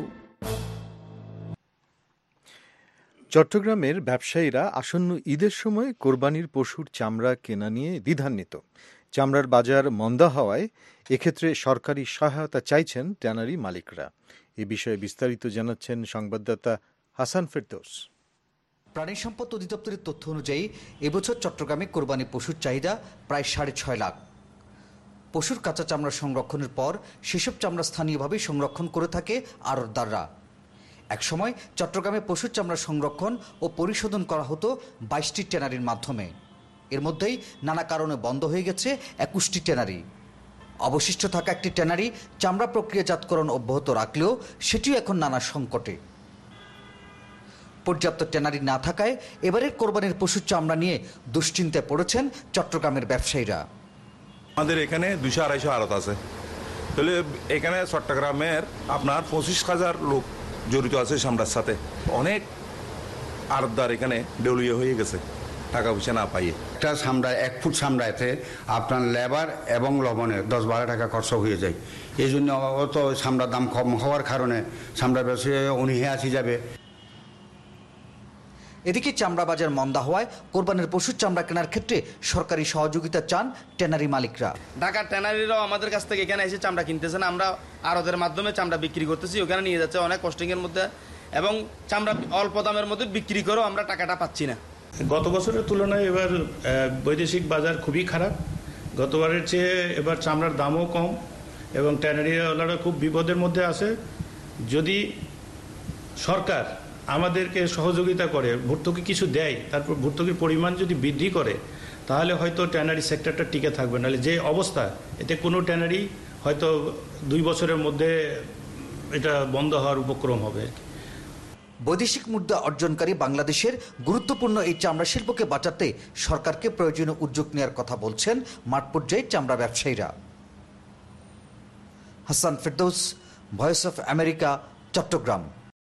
চট্টগ্রামের ব্যবসায়ীরা আসন্ন ঈদের সময় কোরবানির পশুর চামড়া কেনা নিয়ে দ্বিধান্বিত। চামড়ার বাজার মন্দা হওয়ায় এক্ষেত্রে সরকারি সহায়তা চাইছেন ট্যানারি মালিকরা। এ বিষয়ে বিস্তারিত জানাচ্ছেন সংবাদদাতা হাসান ফেরদৌস। প্রাণী সম্পদ অধিদপ্তরের তথ্য অনুযায়ী এবছর চট্টগ্রামে কোরবানি পশুর চাহিদা প্রায় সাড়ে ছয় লাখ। পশুর কাঁচা চামড়া সংরক্ষণের পর সেসব চামড়া স্থানীয়ভাবেই সংরক্ষণ করে থাকে আড়তদাররা। একসময় চট্টগ্রামে পশুর চামড়া সংরক্ষণ ও পরিশোধন করা হতো বাইশটি ট্যানারির মাধ্যমে। এর মধ্যেই নানা কারণে বন্ধ হয়ে গেছে একুশটি ট্যানারি। অবশিষ্ট থাকা একটি ট্যানারি চামড়া প্রক্রিয়াজাতকরণ অব্যাহত রাখলেও সেটিও এখন নানা সংকটে। পর্যাপ্ত ট্যানারি না থাকায় এবারের কোরবানির পশুর চামড়া নিয়ে দুশ্চিন্তায় পড়েছেন চট্টগ্রামের ব্যবসায়ীরা। আমাদের এখানে দুইশো আড়াইশো আড়ত আছে, তাহলে এখানে চট্টগ্রামের আপনার পঁচিশ হাজার লোক জড়িত আছে চামড়ার সাথে। অনেক আড়তদার এখানে দেউলিয়া হয়ে গেছে টাকা পয়সা না পাইয়ে। একটা চামড়া এক ফুট চামড়াতে আপনার লেবার এবং লবণে দশ বারো টাকা খরচ হয়ে যায়। এই জন্য অত চামড়ার দাম কম হওয়ার কারণে চামড়া ব্যবসায়ী অনীহে আসি যাবে। এদিকে চামড়া বাজার মন্দা হওয়ায় কোরবানির পশুর চামড়া কেনার ক্ষেত্রে সরকারি সহযোগিতা চান ট্যানারি মালিকরা। ঢাকার ট্যানারিরাও আমাদের কাছ থেকে এখানে এসে চামড়া কিনতেছেন, আমরা আড়তের মাধ্যমে চামড়া বিক্রি করতেছি, ওখানে নিয়ে যাচ্ছে অনেক কস্টিংয়ের মধ্যে, এবং চামড়া অল্প দামের মধ্যে বিক্রি করেও আমরা টাকাটা পাচ্ছি না। গত বছরের তুলনায় এবার বৈদেশিক বাজার খুবই খারাপ। গতবারের চেয়ে এবার চামড়ার দামও কম এবং ট্যানারিওয়ালারা খুব বিপদের মধ্যে আছে। যদি সরকার আমাদেরকে সহযোগিতা করে, ভর্তুকি কিছু দেয়, তারপর ভর্তুকির পরিমাণ যদি বৃদ্ধি করে, তাহলে হয়তো ট্যানারি সেক্টরটা টিকে থাকবে। নাহলে যে অবস্থা, এতে কোনো ট্যানারি হয়তো দুই বছরের মধ্যে এটা বন্ধ হওয়ার উপক্রম হবে। বৈদেশিক মুদ্রা অর্জনকারী বাংলাদেশের গুরুত্বপূর্ণ এই চামড়া শিল্পকে বাঁচাতে সরকারকে প্রয়োজনীয় উদ্যোগ নেওয়ার কথা বলছেন মাঠ পর্যায়ে চামড়া ব্যবসায়ীরা। Hasan Ferdous, voice of America, Chittagong.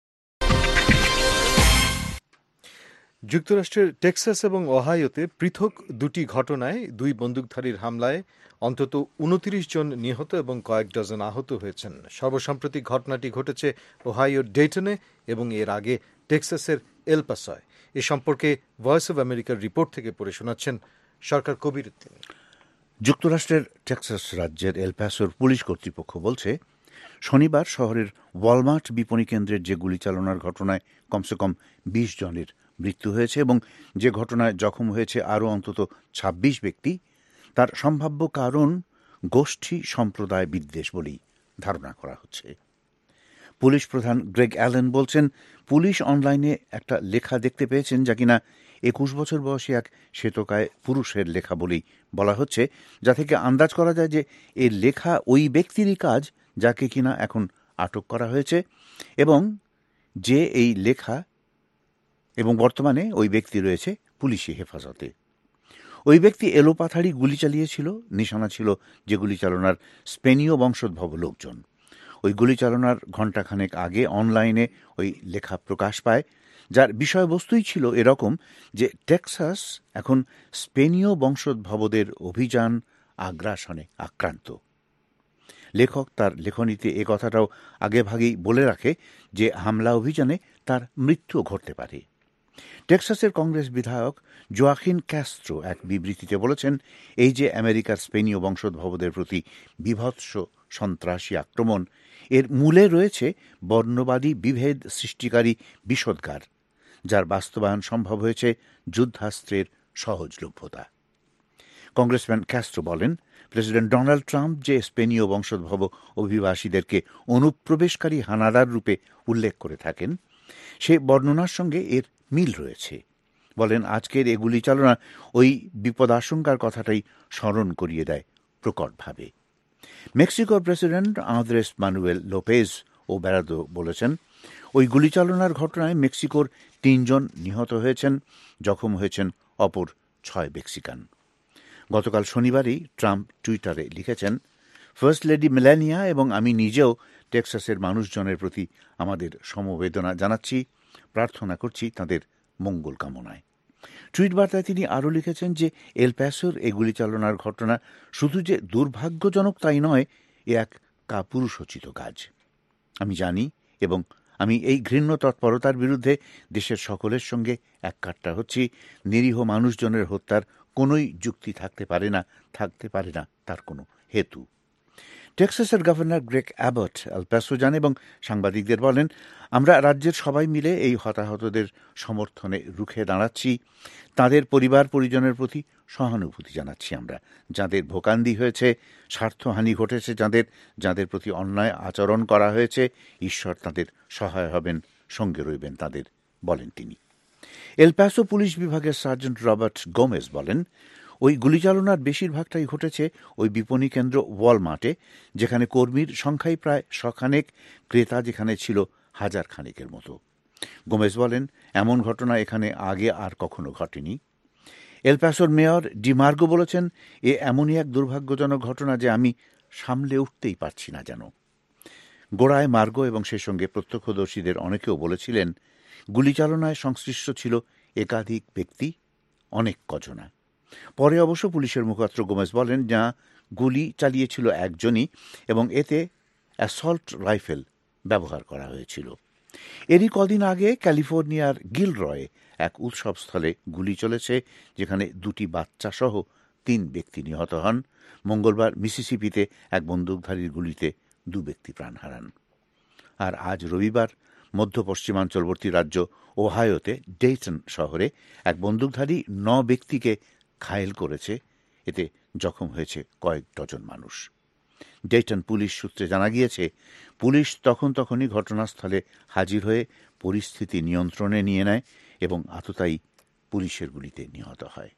যুক্তরাষ্ট্রের টেক্সাস এবং ওহাইওতে পৃথক দুটি ঘটনায় দুই বন্দুকধারীর হামলায় অন্তত উনত্রিশ জন নিহত এবং কয়েক ডজন আহত হয়েছেন। সর্বসাম্প্রতিক ঘটনাটি ঘটেছে ওহাইওর ডেটনে এবং এর আগে টেক্সাসের এল পাসোয়। এ সম্পর্কে ভয়েস অব আমেরিকার রিপোর্ট থেকে পড়ে শোনাচ্ছেন সরকার কবির উদ্দিন। যুক্তরাষ্ট্রের টেক্সাস রাজ্যের এল পাসোর পুলিশ কর্তৃপক্ষ বলছে, শনিবার শহরের ওয়ালমার্ট বিপণী কেন্দ্রের যে গুলি চালনার ঘটনায় কমসে কম বিশ জনের মৃত্যু হয়েছে এবং যে ঘটনায় জখম হয়েছে আরও অন্তত ছাব্বিশ ব্যক্তি, তার সম্ভাব্য কারণ গোষ্ঠী সম্প্রদায় বিদ্বেষ বলেই ধারণা করা হচ্ছে। পুলিশ প্রধান গ্রেগ অ্যালেন বলছেন, পুলিশ অনলাইনে একটা লেখা দেখতে পেয়েছেন যা কিনা একুশ বছর বয়সী এক শ্বেতকায় পুরুষের লেখা বলেই বলা হচ্ছে, যা থেকে আন্দাজ করা যায় যে এই লেখা ওই ব্যক্তিরই কাজ যাকে কিনা এখন আটক করা হয়েছে এবং যে এই লেখা এবং বর্তমানে ওই ব্যক্তি রয়েছে পুলিশি হেফাজতে। ওই ব্যক্তি এলোপাথাড়ি গুলি চালিয়েছিল। নিশানা ছিল যে গুলি চালনার স্পেনীয় বংশোদ্ভব লোকজন। ওই গুলি চালনার ঘণ্টাখানেক আগে অনলাইনে ওই লেখা প্রকাশ পায়, যার বিষয়বস্তুই ছিল এরকম যে টেক্সাস এখন স্পেনীয় বংশোদ্ভবদের অভিযান আগ্রাসনে আক্রান্ত। লেখক তার লেখনীতে এ কথাটাও আগেভাগেই বলে রাখে যে হামলা অভিযানে তার মৃত্যু ঘটতে পারে। টেক্সাসের কংগ্রেস বিধায়ক জোয়াকিন ক্যাস্ট্রো এক বিবৃতিতে বলেছেন, এই যে আমেরিকার স্পেনীয় বংশোদ্ভবদের প্রতি বীভৎস সন্ত্রাসী আক্রমণ, এর মূলে রয়েছে বর্ণবাদী বিভেদ সৃষ্টিকারী বিষোদ্গার, যার বাস্তবায়ন সম্ভব হয়েছে যুদ্ধাস্ত্রের সহজলভ্যতা। কংগ্রেসম্যান ক্যাস্ট্রো বলেন, প্রেসিডেন্ট ডোনাল্ড ট্রাম্প যে স্পেনীয় বংশোদ্ভব অভিবাসীদেরকে অনুপ্রবেশকারী হানাদার রূপে উল্লেখ করে থাকেন, সে বর্ণনার সঙ্গে এর মিল রয়েছে। বলেন, আজকের এ গুলিচালনা ওই বিপদাশঙ্কার কথাটাই স্মরণ করিয়ে দেয় প্রকটভাবে। মেক্সিকোর president Andres Manuel Lopez Obrador বলেছেন, ওই গুলিচালনার ঘটনায় মেক্সিকোর তিনজন নিহত হয়েছেন, জখম হয়েছেন অপর ছয় মেক্সিকান। গতকাল শনিবারই ট্রাম্প টুইটারে লিখেছেন, ফার্স্ট লেডি মেলানিয়া এবং আমি নিজেও টেক্সাসের মানুষজনের প্রতি আমাদের সমবেদনা জানাচ্ছি, প্রার্থনা করছি তাদের মঙ্গল কামনায়। টুইট বার্তায় তিনি আরও লিখেছেন যে এল প্যাসোর এই গুলিচালনার ঘটনা শুধু যে দুর্ভাগ্যজনক তাই নয়, এ এক কাপুরুষোচিত কাজ। আমি জানি এবং আমি এই ঘৃণ্য তৎপরতার বিরুদ্ধে দেশের সকলের সঙ্গে এক কাট্টা হচ্ছি। নিরীহ মানুষজনের হত্যার কোনোই যুক্তি থাকতে পারে না, থাকতে পারে না তার কোনো হেতু। টেক্সাসের governor Greg Abbott El Paso যান এবং সাংবাদিকদের বলেন, আমরা রাজ্যের সবাই মিলে এই হতাহতদের সমর্থনে রুখে দাঁড়াচ্ছি। তাদের পরিবার পরিজনের প্রতি সহানুভূতি জানাচ্ছি আমরা। যাদের ভোগান্তি হয়েছে, স্বার্থহানি ঘটেছে যাদের, যাদের প্রতি অন্যায় আচরণ করা হয়েছে, ঈশ্বর তাদের সহায় হবেন, সঙ্গে রইবেন তাদের, বলেন তিনি। এল প্যাসো পুলিশ বিভাগের সার্জেন্ট রবার্ট গোমেজ বলেন, ওই গুলিচালনার বেশিরভাগটাই ঘটেছে ওই বিপণী কেন্দ্র ওয়ালমার্টে, যেখানে কর্মীর সংখ্যাই প্রায় শখানেক, ক্রেতা যেখানে ছিল হাজার খানেকের মতো। গোমেজ বলেন, এমন ঘটনা এখানে আগে আর কখনো ঘটেনি। এল প্যাসোর মেয়র ডিমার্গো বলেছেন, এ এমনই এক দুর্ভাগ্যজনক ঘটনা যে আমি সামলে উঠতেই পারছি না যেন। গোড়ায় মার্গো এবং সেই সঙ্গে প্রত্যক্ষদর্শীদের অনেকেও বলেছিলেন, গুলিচালনায় সংশ্লিষ্ট ছিল একাধিক ব্যক্তি, অনেক কজনা। পরে অবশ্য পুলিশের মুখপাত্র গোমেজ বলেন, যা গুলি চালিয়েছিল একজনই এবং এতে অ্যাসল্ট রাইফেল ব্যবহার করা হয়েছিল। এরই কদিন আগে ক্যালিফোর্নিয়ার গিলরয়ে এক উৎসবস্থলে গুলি চলেছে, যেখানে দুটি বাচ্চা সহ তিন ব্যক্তি নিহত হন। মঙ্গলবার মিসিসিপিতে এক বন্দুকধারীর গুলিতে দু ব্যক্তি প্রাণ হারান। আর আজ রবিবার মধ্য পশ্চিমাঞ্চলবর্তী রাজ্য ওহায়োতে ডেইটন শহরে এক বন্দুকধারী ন ব্যক্তিকে ঘায়েল করেছে। এতে জখম হয়েছে কয়েক ডজন মানুষ। ডেইটন পুলিশ সূত্রে জানা গিয়েছে, পুলিশ তখন তখনই ঘটনাস্থলে হাজির হয়ে পরিস্থিতি নিয়ন্ত্রণে নিয়ে নেয় এবং আততায়ী পুলিশের গুলিতে নিহত হয়।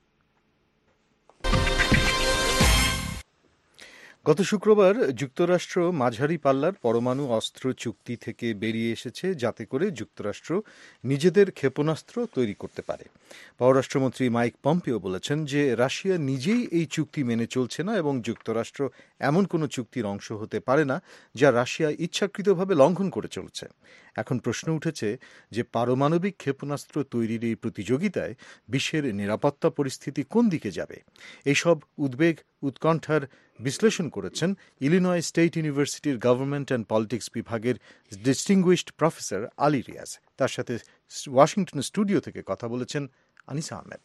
গত শুক্রবার যুক্তরাষ্ট্র মাঝারি পাল্লার পরমাণু অস্ত্র চুক্তি থেকে বেরিয়ে এসেছে, যাতে করে যুক্তরাষ্ট্র নিজেদের ক্ষেপণাস্ত্র তৈরি করতে পারে। পররাষ্ট্রমন্ত্রী মাইক পম্পিও বলেছেন যে রাশিয়া নিজেই এই চুক্তি মেনে চলছে না এবং যুক্তরাষ্ট্র এমন কোনো চুক্তির অংশ হতে পারে না যা রাশিয়া ইচ্ছাকৃতভাবে লঙ্ঘন করে চলছে। এখন প্রশ্ন উঠেছে যে পারমাণবিক ক্ষেপণাস্ত্র তৈরির এই প্রতিযোগিতায় বিশ্বের নিরাপত্তা পরিস্থিতি কোন দিকে যাবে। এইসব উদ্বেগ উৎকণ্ঠার বিশ্লেষণ করেছেন ইলিনয় স্টেট ইউনিভার্সিটির গভর্নমেন্ট অ্যান্ড পলিটিক্স বিভাগের ডিস্টিংগুইশড প্রফেসর আলী রিয়াজ। তার সাথে ওয়াশিংটন স্টুডিও থেকে কথা বলেছেন আনিসা আহমেদ।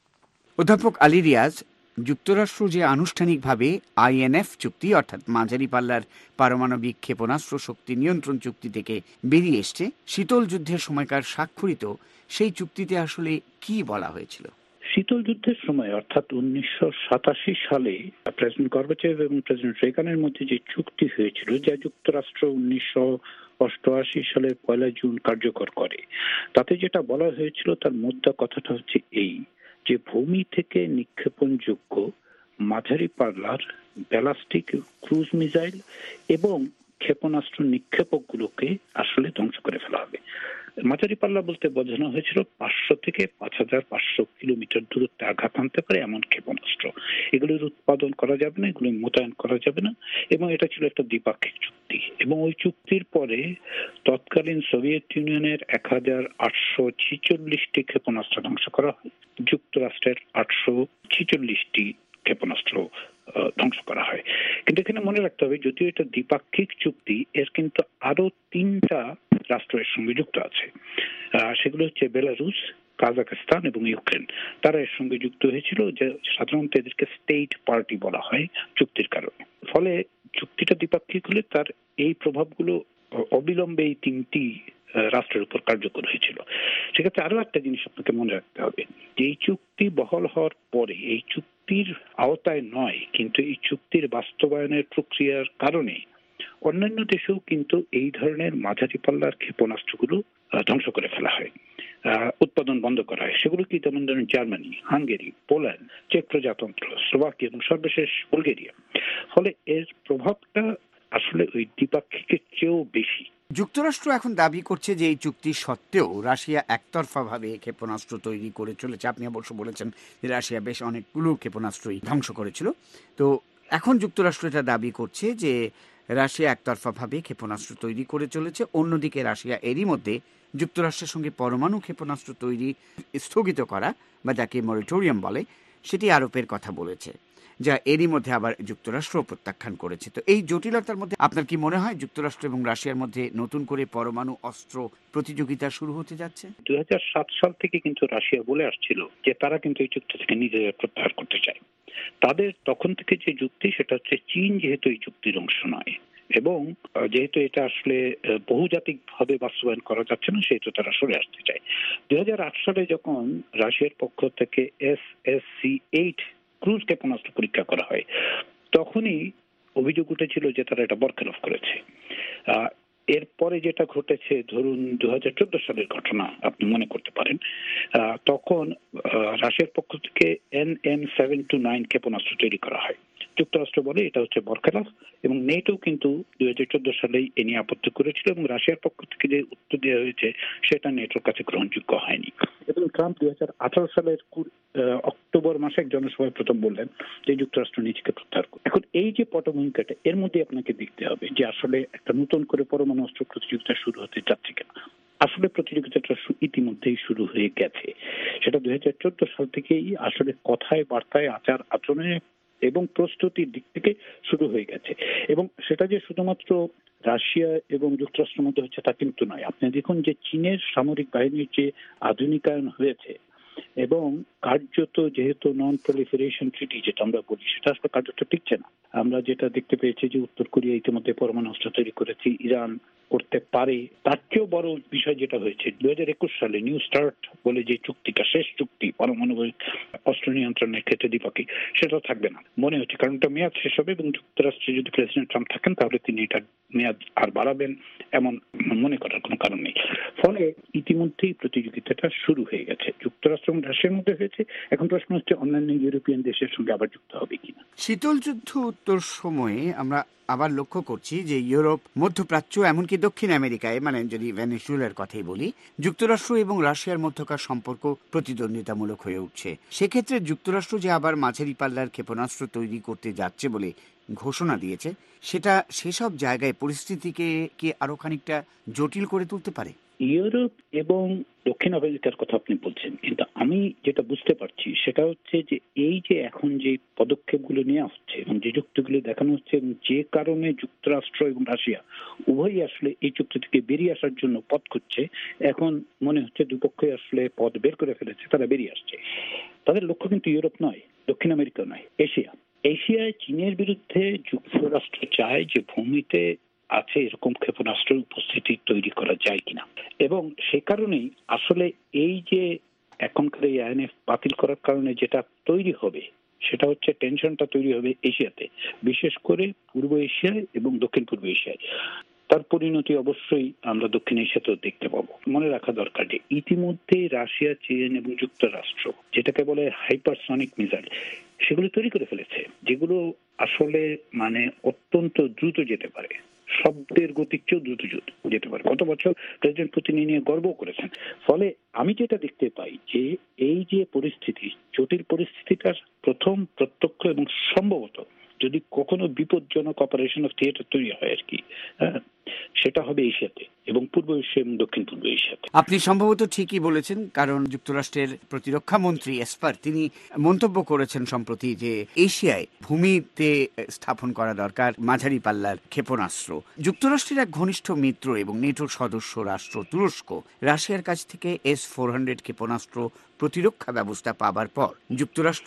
অধ্যাপক আলী রিয়াজ, যুক্তরাষ্ট্র যে আনুষ্ঠানিকভাবে আইএনএফ চুক্তি অর্থাৎ মাঝারি পাল্লার পারমাণবিক ক্ষেপণাস্ত্র শক্তি নিয়ন্ত্রণ চুক্তি থেকে বেরিয়ে এসছে, শীতল যুদ্ধের সময়কার স্বাক্ষরিত সেই চুক্তিতে আসলে কি বলা হয়েছিল? শীতল যুদ্ধের সময় অর্থাৎ উনিশশো সাতাশি সালে প্রেসিডেন্ট গর্বাচেভ এবং প্রেসিডেন্ট রেগানের মধ্যে যে চুক্তি হয়েছিল, যা যুক্তরাষ্ট্র উনিশশো অষ্টআশি সালের পয়লা জুন কার্যকর করে, তাতে যেটা বলা হয়েছিল তার মোদ্দা কথাটা হচ্ছে এই, যে ভূমি থেকে নিক্ষেপণযোগ্য মাঝারি পাল্লার ব্যালাস্টিক ক্রুজ মিসাইল এবং ক্ষেপণাস্ত্র নিক্ষেপকগুলোকে আসলে ধ্বংস করে ফেলা হবে। মাঝারি পাল্লা বলতে বোঝানো হয়েছিল পাঁচশো থেকে পাঁচ হাজার পাঁচশো কিলোমিটার দূরত্বে আঘাত আনতে পারে এমন ক্ষেপণাস্ত্র। এগুলির উৎপাদন করা যাবে না, এগুলি মোতায়েন করা যাবে না, এবং এটা ছিল একটা দ্বিপাক্ষিক চুক্তি। এবং ওই চুক্তির পরে তৎকালীন সোভিয়েত ইউনিয়নের এক হাজার আটশো ছিচল্লিশটি ক্ষেপণাস্ত্র ধ্বংস করা হয়, যুক্তরাষ্ট্রের আটশো ছিচল্লিশটি ক্ষেপণাস্ত্র ধ্বংস করা হয়। কিন্তু এখানে মনে রাখতে হবে, যদিও এটা দ্বিপাক্ষিক চুক্তি, এর কিন্তু আরো তিনটা রাষ্ট্রের সঙ্গে যুক্ত আছে। সেগুলো হচ্ছে বেলারুস, কাজাখস্তান এবং ইউক্রেন। তারা এর সঙ্গে যুক্ত হয়েছিল, যে সাধারণত এদেরকে স্টেট পার্টি বলা হয় চুক্তির কারণে। ফলে চুক্তিটা দ্বিপাক্ষিক হলে তার এই প্রভাবগুলো অবিলম্বে এই তিনটি রাষ্ট্রের উপর কার্যকর হয়েছিল। সেক্ষেত্রে আরো একটা জিনিস আপনাকে মনে রাখতে হবে, যে এই চুক্তি বহাল হওয়ার পরে, এই চুক্তি চুক্তির আওতায় নয়, কিন্তু এই চুক্তির বাস্তবায়নের প্রক্রিয়ার কারণে অন্যান্য দেশেও কিন্তু এই ধরনের মাঝারি পাল্লার ক্ষেপণাস্ত্রগুলো ধ্বংস করে ফেলা হয়, উৎপাদন বন্ধ করা হয়। সেগুলো কি যেমন ধরেন জার্মানি, হাঙ্গেরি, পোল্যান্ড, চেক প্রজাতন্ত্র, স্লোভাকিয়া এবং সর্বশেষ বুলগেরিয়া। ফলে এর প্রভাবটা আসলে ওই দ্বিপাক্ষিকের চেয়েও বেশি। যুক্তরাষ্ট্র এখন দাবি করছে যে এই চুক্তি সত্ত্বেও রাশিয়া একতরফাভাবে ক্ষেপণাস্ত্র তৈরি করে চলেছে। আপনি অবশ্য বলেছেন যে রাশিয়া বেশ অনেকগুলো ক্ষেপণাস্ত্রই ধ্বংস করেছিল। তো এখন যুক্তরাষ্ট্র এটা দাবি করছে যে রাশিয়া একতরফাভাবে ক্ষেপণাস্ত্র তৈরি করে চলেছে। অন্যদিকে রাশিয়া এরই মধ্যে যুক্তরাষ্ট্রের সঙ্গে পরমাণু ক্ষেপণাস্ত্র তৈরি স্থগিত করা বা যাকে মরিটোরিয়াম বলে সেটি আরোপের কথা বলেছে, যা এরই মধ্যে আবার যুক্তরাষ্ট্র প্রত্যাখ্যান করেছে। তো এই জটিলতার মধ্যে আপনার কি মনে হয় যুক্তরাষ্ট্র এবং রাশিয়ার মধ্যে নতুন করে পরমাণু অস্ত্র প্রতিযোগিতা শুরু হতে যাচ্ছে? দুই হাজার সাত সাল থেকে কিন্তু রাশিয়া বলে আসছিল যে তারা কিন্তু এই চুক্তি থেকে নিজেদের প্রত্যাহার করতে চায়। তাদের তখন থেকে যে যুক্তি সেটা হচ্ছে চীন যেহেতু এই চুক্তির অংশ নয় এবং যেহেতু এটা আসলে বহুজাতিক ভাবে বাস্তবায়ন করা যাচ্ছে না, সেহেতু তারা সরে আসতে চায়। দুই হাজার আট সালে যখন রাশিয়ার পক্ষ থেকে S S C eight cruise ক্ষেপণাস্ত্র পরীক্ষা করা হয়, তখনই অভিযোগ উঠেছিল যে তারা এটা বরখালাপ করেছে। আহ এরপরে যেটা ঘটেছে, ধরুন দু হাজার চোদ্দ সালের ঘটনা আপনি মনে করতে পারেন, তখন রাশিয়ার পক্ষ থেকে N M seven two nine ক্ষেপণাস্ত্র তৈরি করা হয়। যুক্তরাষ্ট্র বলে এটা হচ্ছে বরখালাপ এবং নেটো কিন্তু দুই হাজার চোদ্দ সালেই এ নিয়ে আপত্তি করেছিল এবং রাশিয়ার পক্ষ থেকে যে উত্তর দেওয়া হয়েছে সেটা নেটোর কাছে গ্রহণযোগ্য হয়নি। এবং ট্রাম্প দুই হাজার আঠারো সালের অক্টোবর মাসে এক জনসভায় প্রথম বললেন যে যুক্তরাষ্ট্র নিজেকে প্রত্যাহার করবে। এখন এই যে পটভূমিকাটা, এর মধ্যে আপনাকে দেখতে হবে যে আসলে একটা নতুন করে পরমাণু অস্ত্র প্রতিযোগিতা শুরু হতে যাচ্ছে কিনা। আসলে প্রতিযোগিতাটা ইতিমধ্যেই শুরু হয়ে গেছে। সেটা দুই হাজার চোদ্দ সাল থেকেই আসলে কথায় বার্তায় আচার আচরণে এবং প্রস্তুতির দিক থেকে শুরু হয়ে গেছে। এবং সেটা যে শুধুমাত্র রাশিয়া এবং যুক্তরাষ্ট্রের মধ্যে হচ্ছে তা কিন্তু নয়। আপনি দেখুন যে চীনের সামরিক বাহিনীর যে আধুনিকায়ন হয়েছে এবং কার্যত যেহেতু নন প্রলিফারেশন ট্রিটি যেটা আমরা বলি, সেটা আসলে কার্যত টিকছে না। আমরা যেটা দেখতে পেয়েছি যে উত্তর কোরিয়া ইতিমধ্যে পরমাণু অস্ত্র তৈরি করেছে, ইরান করতে পারে। তার চেয়েও বড় বিষয় যেটা হয়েছে দুই হাজার একুশ সালে নিউ স্টার্ট বলে যে চুক্তিটা, শেষ চুক্তি পরমাণু অস্ত্র নিয়ন্ত্রণের ক্ষেত্রে দ্বিপাক্ষিক, সেটা থাকবে না মনে হচ্ছে, কারণ এটা মেয়াদ শেষ হবে এবং যুক্তরাষ্ট্রে যদি প্রেসিডেন্ট ট্রাম্প থাকেন তাহলে তিনি এটার মেয়াদ আর বাড়াবেন এমন মনে করার কোনো কারণ নেই। ফলে ইতিমধ্যেই প্রতিযোগিতাটা শুরু হয়ে গেছে, যুক্তরাষ্ট্র এবং রাশিয়ার মধ্যে হয়েছে। এখন প্রশ্ন হচ্ছে অন্যান্য ইউরোপিয়ান দেশের সঙ্গে আবার যুক্ত হবে কিনা। শীতল যুদ্ধ উত্তর সময়ে আমরা আবার লক্ষ্য করছি যে ইউরোপ, মধ্যপ্রাচ্য, এমনকি দক্ষিণ আমেরিকায়, মানে যদি ভেনেজুয়েলার কথাই বলি, যুক্তরাষ্ট্র এবং রাশিয়ার মধ্যকার সম্পর্ক প্রতিদ্বন্দ্বিতামূলক হয়ে উঠছে। সেক্ষেত্রে যুক্তরাষ্ট্র যে আবার মাঝারি পাল্লার ক্ষেপণাস্ত্র তৈরি করতে যাচ্ছে বলে ঘোষণা দিয়েছে, সেটা সেসব জায়গায় পরিস্থিতিকে কি আরো খানিকটা জটিল করে তুলতে পারে? ইউরোপ এবং দক্ষিণ আমেরিকার কথা আপনি বলছেন, কিন্তু আমি যেটা বুঝতে পারছি সেটা হচ্ছে যে এই যে এখন যে পদক্ষেপগুলো নেওয়া হচ্ছে এবং যে যুক্তিগুলো দেখানো হচ্ছে, যে কারণে যুক্তরাষ্ট্র এবং রাশিয়া উভয়ই আসলে এই চুক্তি থেকে বেরিয়ে আসার জন্য পথ খুঁজছে, এখন মনে হচ্ছে দুপক্ষই আসলে পথ বের করে ফেলেছে, তারা বেরিয়ে আসছে। তাদের লক্ষ্য কিন্তু ইউরোপ নয়, দক্ষিণ আমেরিকা নয়, এশিয়া। এশিয়ায় চীনের বিরুদ্ধে যুক্তরাষ্ট্র চায় যে ভূমিতে আছে এরকম ক্ষেপণাস্ত্রের উপস্থিতি তৈরি করা যায় কিনা, এবং সে কারণেই আসলে এই যে এখনকার এই আইএনএফ বাতিল করার কারণে যেটা তৈরি হবে সেটা হচ্ছে টেনশনটা তৈরি হবে এশিয়াতে, বিশেষ করে পূর্ব এশিয়ায় এবং দক্ষিণ পূর্ব এশিয়ায়। তার পরিণতি অবশ্যই আমরা দক্ষিণ এশিয়াতেও দেখতে পাবো। মনে রাখা দরকার যে ইতিমধ্যে রাশিয়া, চীন এবং যুক্তরাষ্ট্র যেটাকে বলে হাইপারসনিক মিসাইল, সেগুলো তৈরি করে ফেলেছে, যেগুলো আসলে মানে অত্যন্ত দ্রুত যেতে পারে, শব্দের গতির চেয়েও দ্রুত যেতে পারে। গত বছর প্রেসিডেন্ট পুতিন নিয়ে গর্ব করেছেন। ফলে আমি যেটা দেখতে পাই যে এই যে পরিস্থিতি, জটিল পরিস্থিতিটার প্রথম প্রত্যক্ষ এবং সম্ভবত যদি কখনো বিপজ্জনক অপারেশন অফ থিয়েটার তৈরি হয় আর কি, হ্যাঁ, সেটা হবে এশিয়াতে এবং পূর্ব এশিয়া এবং দক্ষিণ পূর্ব এশিয়াতে। আপনি সম্ভবত ঠিকই বলেছেন, কারণ যুক্তরাষ্ট্রের প্রতিরক্ষা মন্ত্রী এসপার তিনি মন্তব্য করেছেন সম্প্রতি যে এশিয়ায় ভূমিতে স্থাপন করা দরকার মাঝারি পাল্লার ক্ষেপণাস্ত্র। যুক্তরাষ্ট্রের এক ঘনিষ্ঠ মিত্র এবং নেটোর সদস্য রাষ্ট্র তুরস্ক রাশিয়ার কাছ থেকে এস ফোর হান্ড্রেড ক্ষেপণাস্ত্র প্রতিরক্ষা ব্যবস্থা পাবার পর যুক্তরাষ্ট্র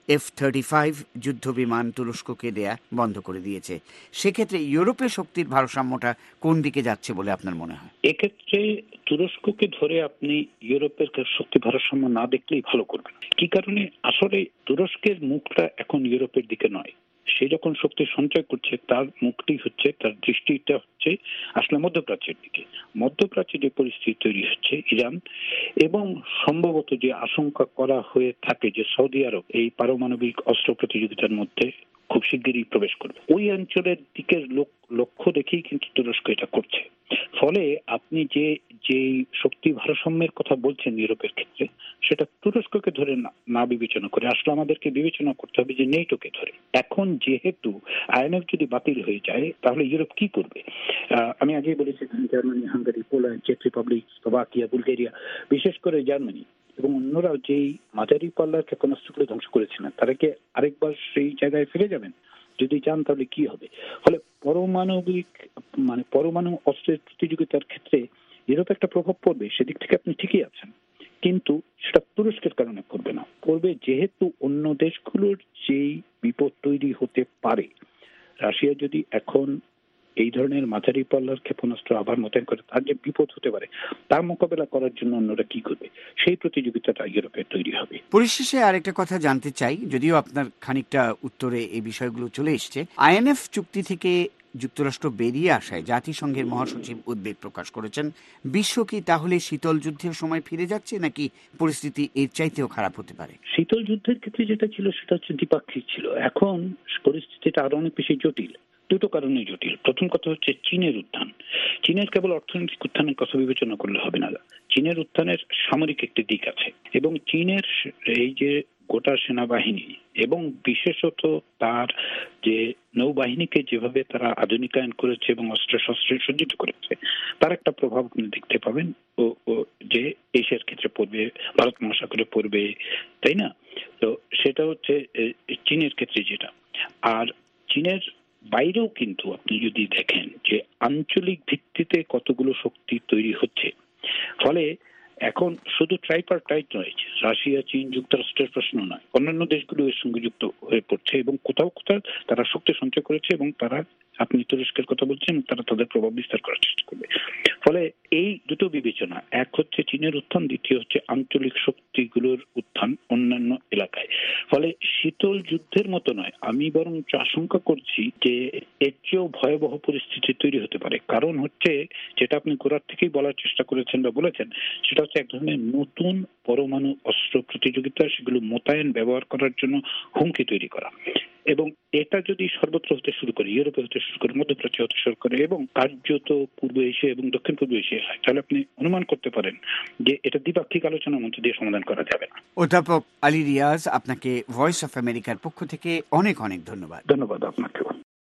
এফ থার্টি ফাইভ যুদ্ধ বিমান তুরস্ককে দেয়া বন্ধ করে দিয়েছে। সেক্ষেত্রে ইউরোপের শক্তির ভারসাম্যটা কোন দিকে যাচ্ছে বলে আপনার মনে হয়? এক্ষেত্রে তুরস্ককে ধরে আপনি ইউরোপের শক্তি ভারসাম্য না দেখলেই ভালো করবেন। কি কারণে? আসলে তুরস্কের মুখটা এখন ইউরোপের দিকে নয়। সে যখন শক্তি সঞ্চয় করছে তার মুখটি হচ্ছে, তার দৃষ্টিটা হচ্ছে আসলে মধ্যপ্রাচ্যের দিকে। মধ্যপ্রাচ্যে যে পরিস্থিতি তৈরি হচ্ছে, ইরান এবং সম্ভবত যে আশঙ্কা করা হয়ে থাকে যে সৌদি আরব এই পারমাণবিক অস্ত্র প্রতিযোগিতার মধ্যে খুব শিগগিরই প্রবেশ করবে, ওই অঞ্চলের দিকের লক্ষ্য দেখেই কিন্তু তুরস্ক এটা করছে। ফলে আপনি যে যে শক্তি ভারসাম্যের কথা বলছেন ইউরোপের ক্ষেত্রে, সেটা তুরস্ককে ধরে না বিবেচনা করে আসলে আমাদেরকে বিবেচনা করতে হবে যে নেটোকে ধরে। এখন যেহেতু আইএনএফ যদি বাতিল হয়ে যায় তাহলে ইউরোপ কি করবে? আমি আগেই বলেছি জার্মানি, হাঙ্গারি, পোল্যান্ড, চেক রিপাবলিক, স্লোভাকিয়া, বুলগেরিয়া, বিশেষ করে জার্মানি এবং অন্যরাও যেই মাঝারি পাল্লার ক্ষেপণাস্ত্রগুলো ধ্বংস করেছিলেন, তারা কি আরেকবার সেই জায়গায় ফিরে যাবেন? যদি যান তাহলে কি হবে? ফলে পারমাণবিক মানে পরমাণু অস্ত্রের প্রতিযোগিতার ক্ষেত্রে ইউরোপ একটা প্রভাব পড়বে, সেদিক থেকে আপনি ঠিকই আছেন, কিন্তু সেটা তুরস্কের কারণে পড়বে না। পড়বে যেহেতু অন্য দেশগুলোর যেই বিপদ তৈরি হতে পারে, রাশিয়া যদি এখন এই ধরনের মাঝারি পাল্লার ক্ষেপণাস্ত্র আবার মোতায়েন করে, তার যে বিপদ হতে পারে তার মোকাবেলা করার জন্য অন্যরা কি করবে, সেই প্রতিযোগিতাটা ইউরোপে তৈরি হবে। পরিশেষে আরেকটা কথা জানতে চাই, যদিও আপনার খানিকটা উত্তরে এই বিষয়গুলো চলে এসছে। আইএনএফ চুক্তি থেকে যুক্তরাষ্ট্র বেরিয়ে আসায় জাতিসংঘের মহাসচিব উদ্বেগ প্রকাশ করেছেন। বিশ্ব কি তাহলে শীতল যুদ্ধের সময় ফিরে যাচ্ছে, নাকি পরিস্থিতি এর চাইতেও খারাপ হতে পারে? শীতল যুদ্ধের ক্ষেত্রে যেটা ছিল সেটা হচ্ছে দ্বিপাক্ষিক ছিল, এখন পরিস্থিতিটা আরো অনেক বেশি জটিল। দুটো কারণে জটিল। প্রথম কথা হচ্ছে চীনের উত্থান। চীনের কেবল অর্থনৈতিক উত্থানের কথা বিবেচনা করলে হবে না, চীনের উত্থানের সামরিক একটি দিক আছে এবং চীনের এই যে গোটা সেনাবাহিনী এবং বিশেষত তার যে নৌবাহিনীকে যেভাবে তারা আধুনিকায়ন করেছে এবং অস্ত্র শস্ত্রে সজ্জিত করেছে, তার একটা প্রভাব আপনি দেখতে পাবেন ও যে এশিয়ার ক্ষেত্রে পড়বে, ভারত মহাসাগরে পড়বে, তাই না? তো সেটা হচ্ছে চীনের ক্ষেত্রে যেটা। আর চীনের বাইরেও কিন্তু আপনি যদি দেখেন যে আঞ্চলিক ভিত্তিতে কতগুলো শক্তি তৈরি হচ্ছে, ফলে এখন শুধু ট্রাইপারটাইট নয়, রাশিয়া, চীন, যুক্তরাষ্ট্রের প্রশ্ন নয়, অন্যান্য দেশগুলো এর সঙ্গে যুক্ত হয়ে পড়ছে এবং কোথাও কোথাও তারা শক্তি সঞ্চয় করেছে এবং তারা, আপনি তুরস্কের কথা বলছেন, তারা তাদের প্রভাব বিস্তার করার চেষ্টা করবে। ফলে এই দুটো বিবেচনা, এক হচ্ছে চীনের উত্থান, দ্বিতীয় হচ্ছে আঞ্চলিক শক্তিগুলোর উত্থান অন্যান্য এলাকায়। ফলে শীতল যুদ্ধের মতো নয়, আমি বরং আশঙ্কা করছি যে এর চেয়েও ভয়াবহ পরিস্থিতি তৈরি হতে পারে। কারণ হচ্ছে যেটা আপনি গোড়ার থেকেই বলার চেষ্টা করেছেন বা বলেছেন, সেটা হচ্ছে এক ধরনের নতুন পরমাণু অস্ত্র প্রতিযোগিতা, সেগুলো মোতায়েন ব্যবহার করার জন্য হুমকি তৈরি করা। এবং এটা যদি সর্বত্র হতে শুরু করে, ইউরোপে হতে শুরু করে, মধ্যপ্রাচ্যে হতে শুরু করে এবং কার্যত পূর্ব এশিয়া এবং দক্ষিণ পূর্ব এশিয়া হয়, তাহলে আপনি অনুমান করতে পারেন যে এটা দ্বিপাক্ষিক আলোচনার মধ্যে দিয়ে সমাধান করা যাবে না। অধ্যাপক আলী রিয়াজ, আপনাকে ভয়েস অফ আমেরিকার পক্ষ থেকে অনেক অনেক ধন্যবাদ। ধন্যবাদ আপনাকে।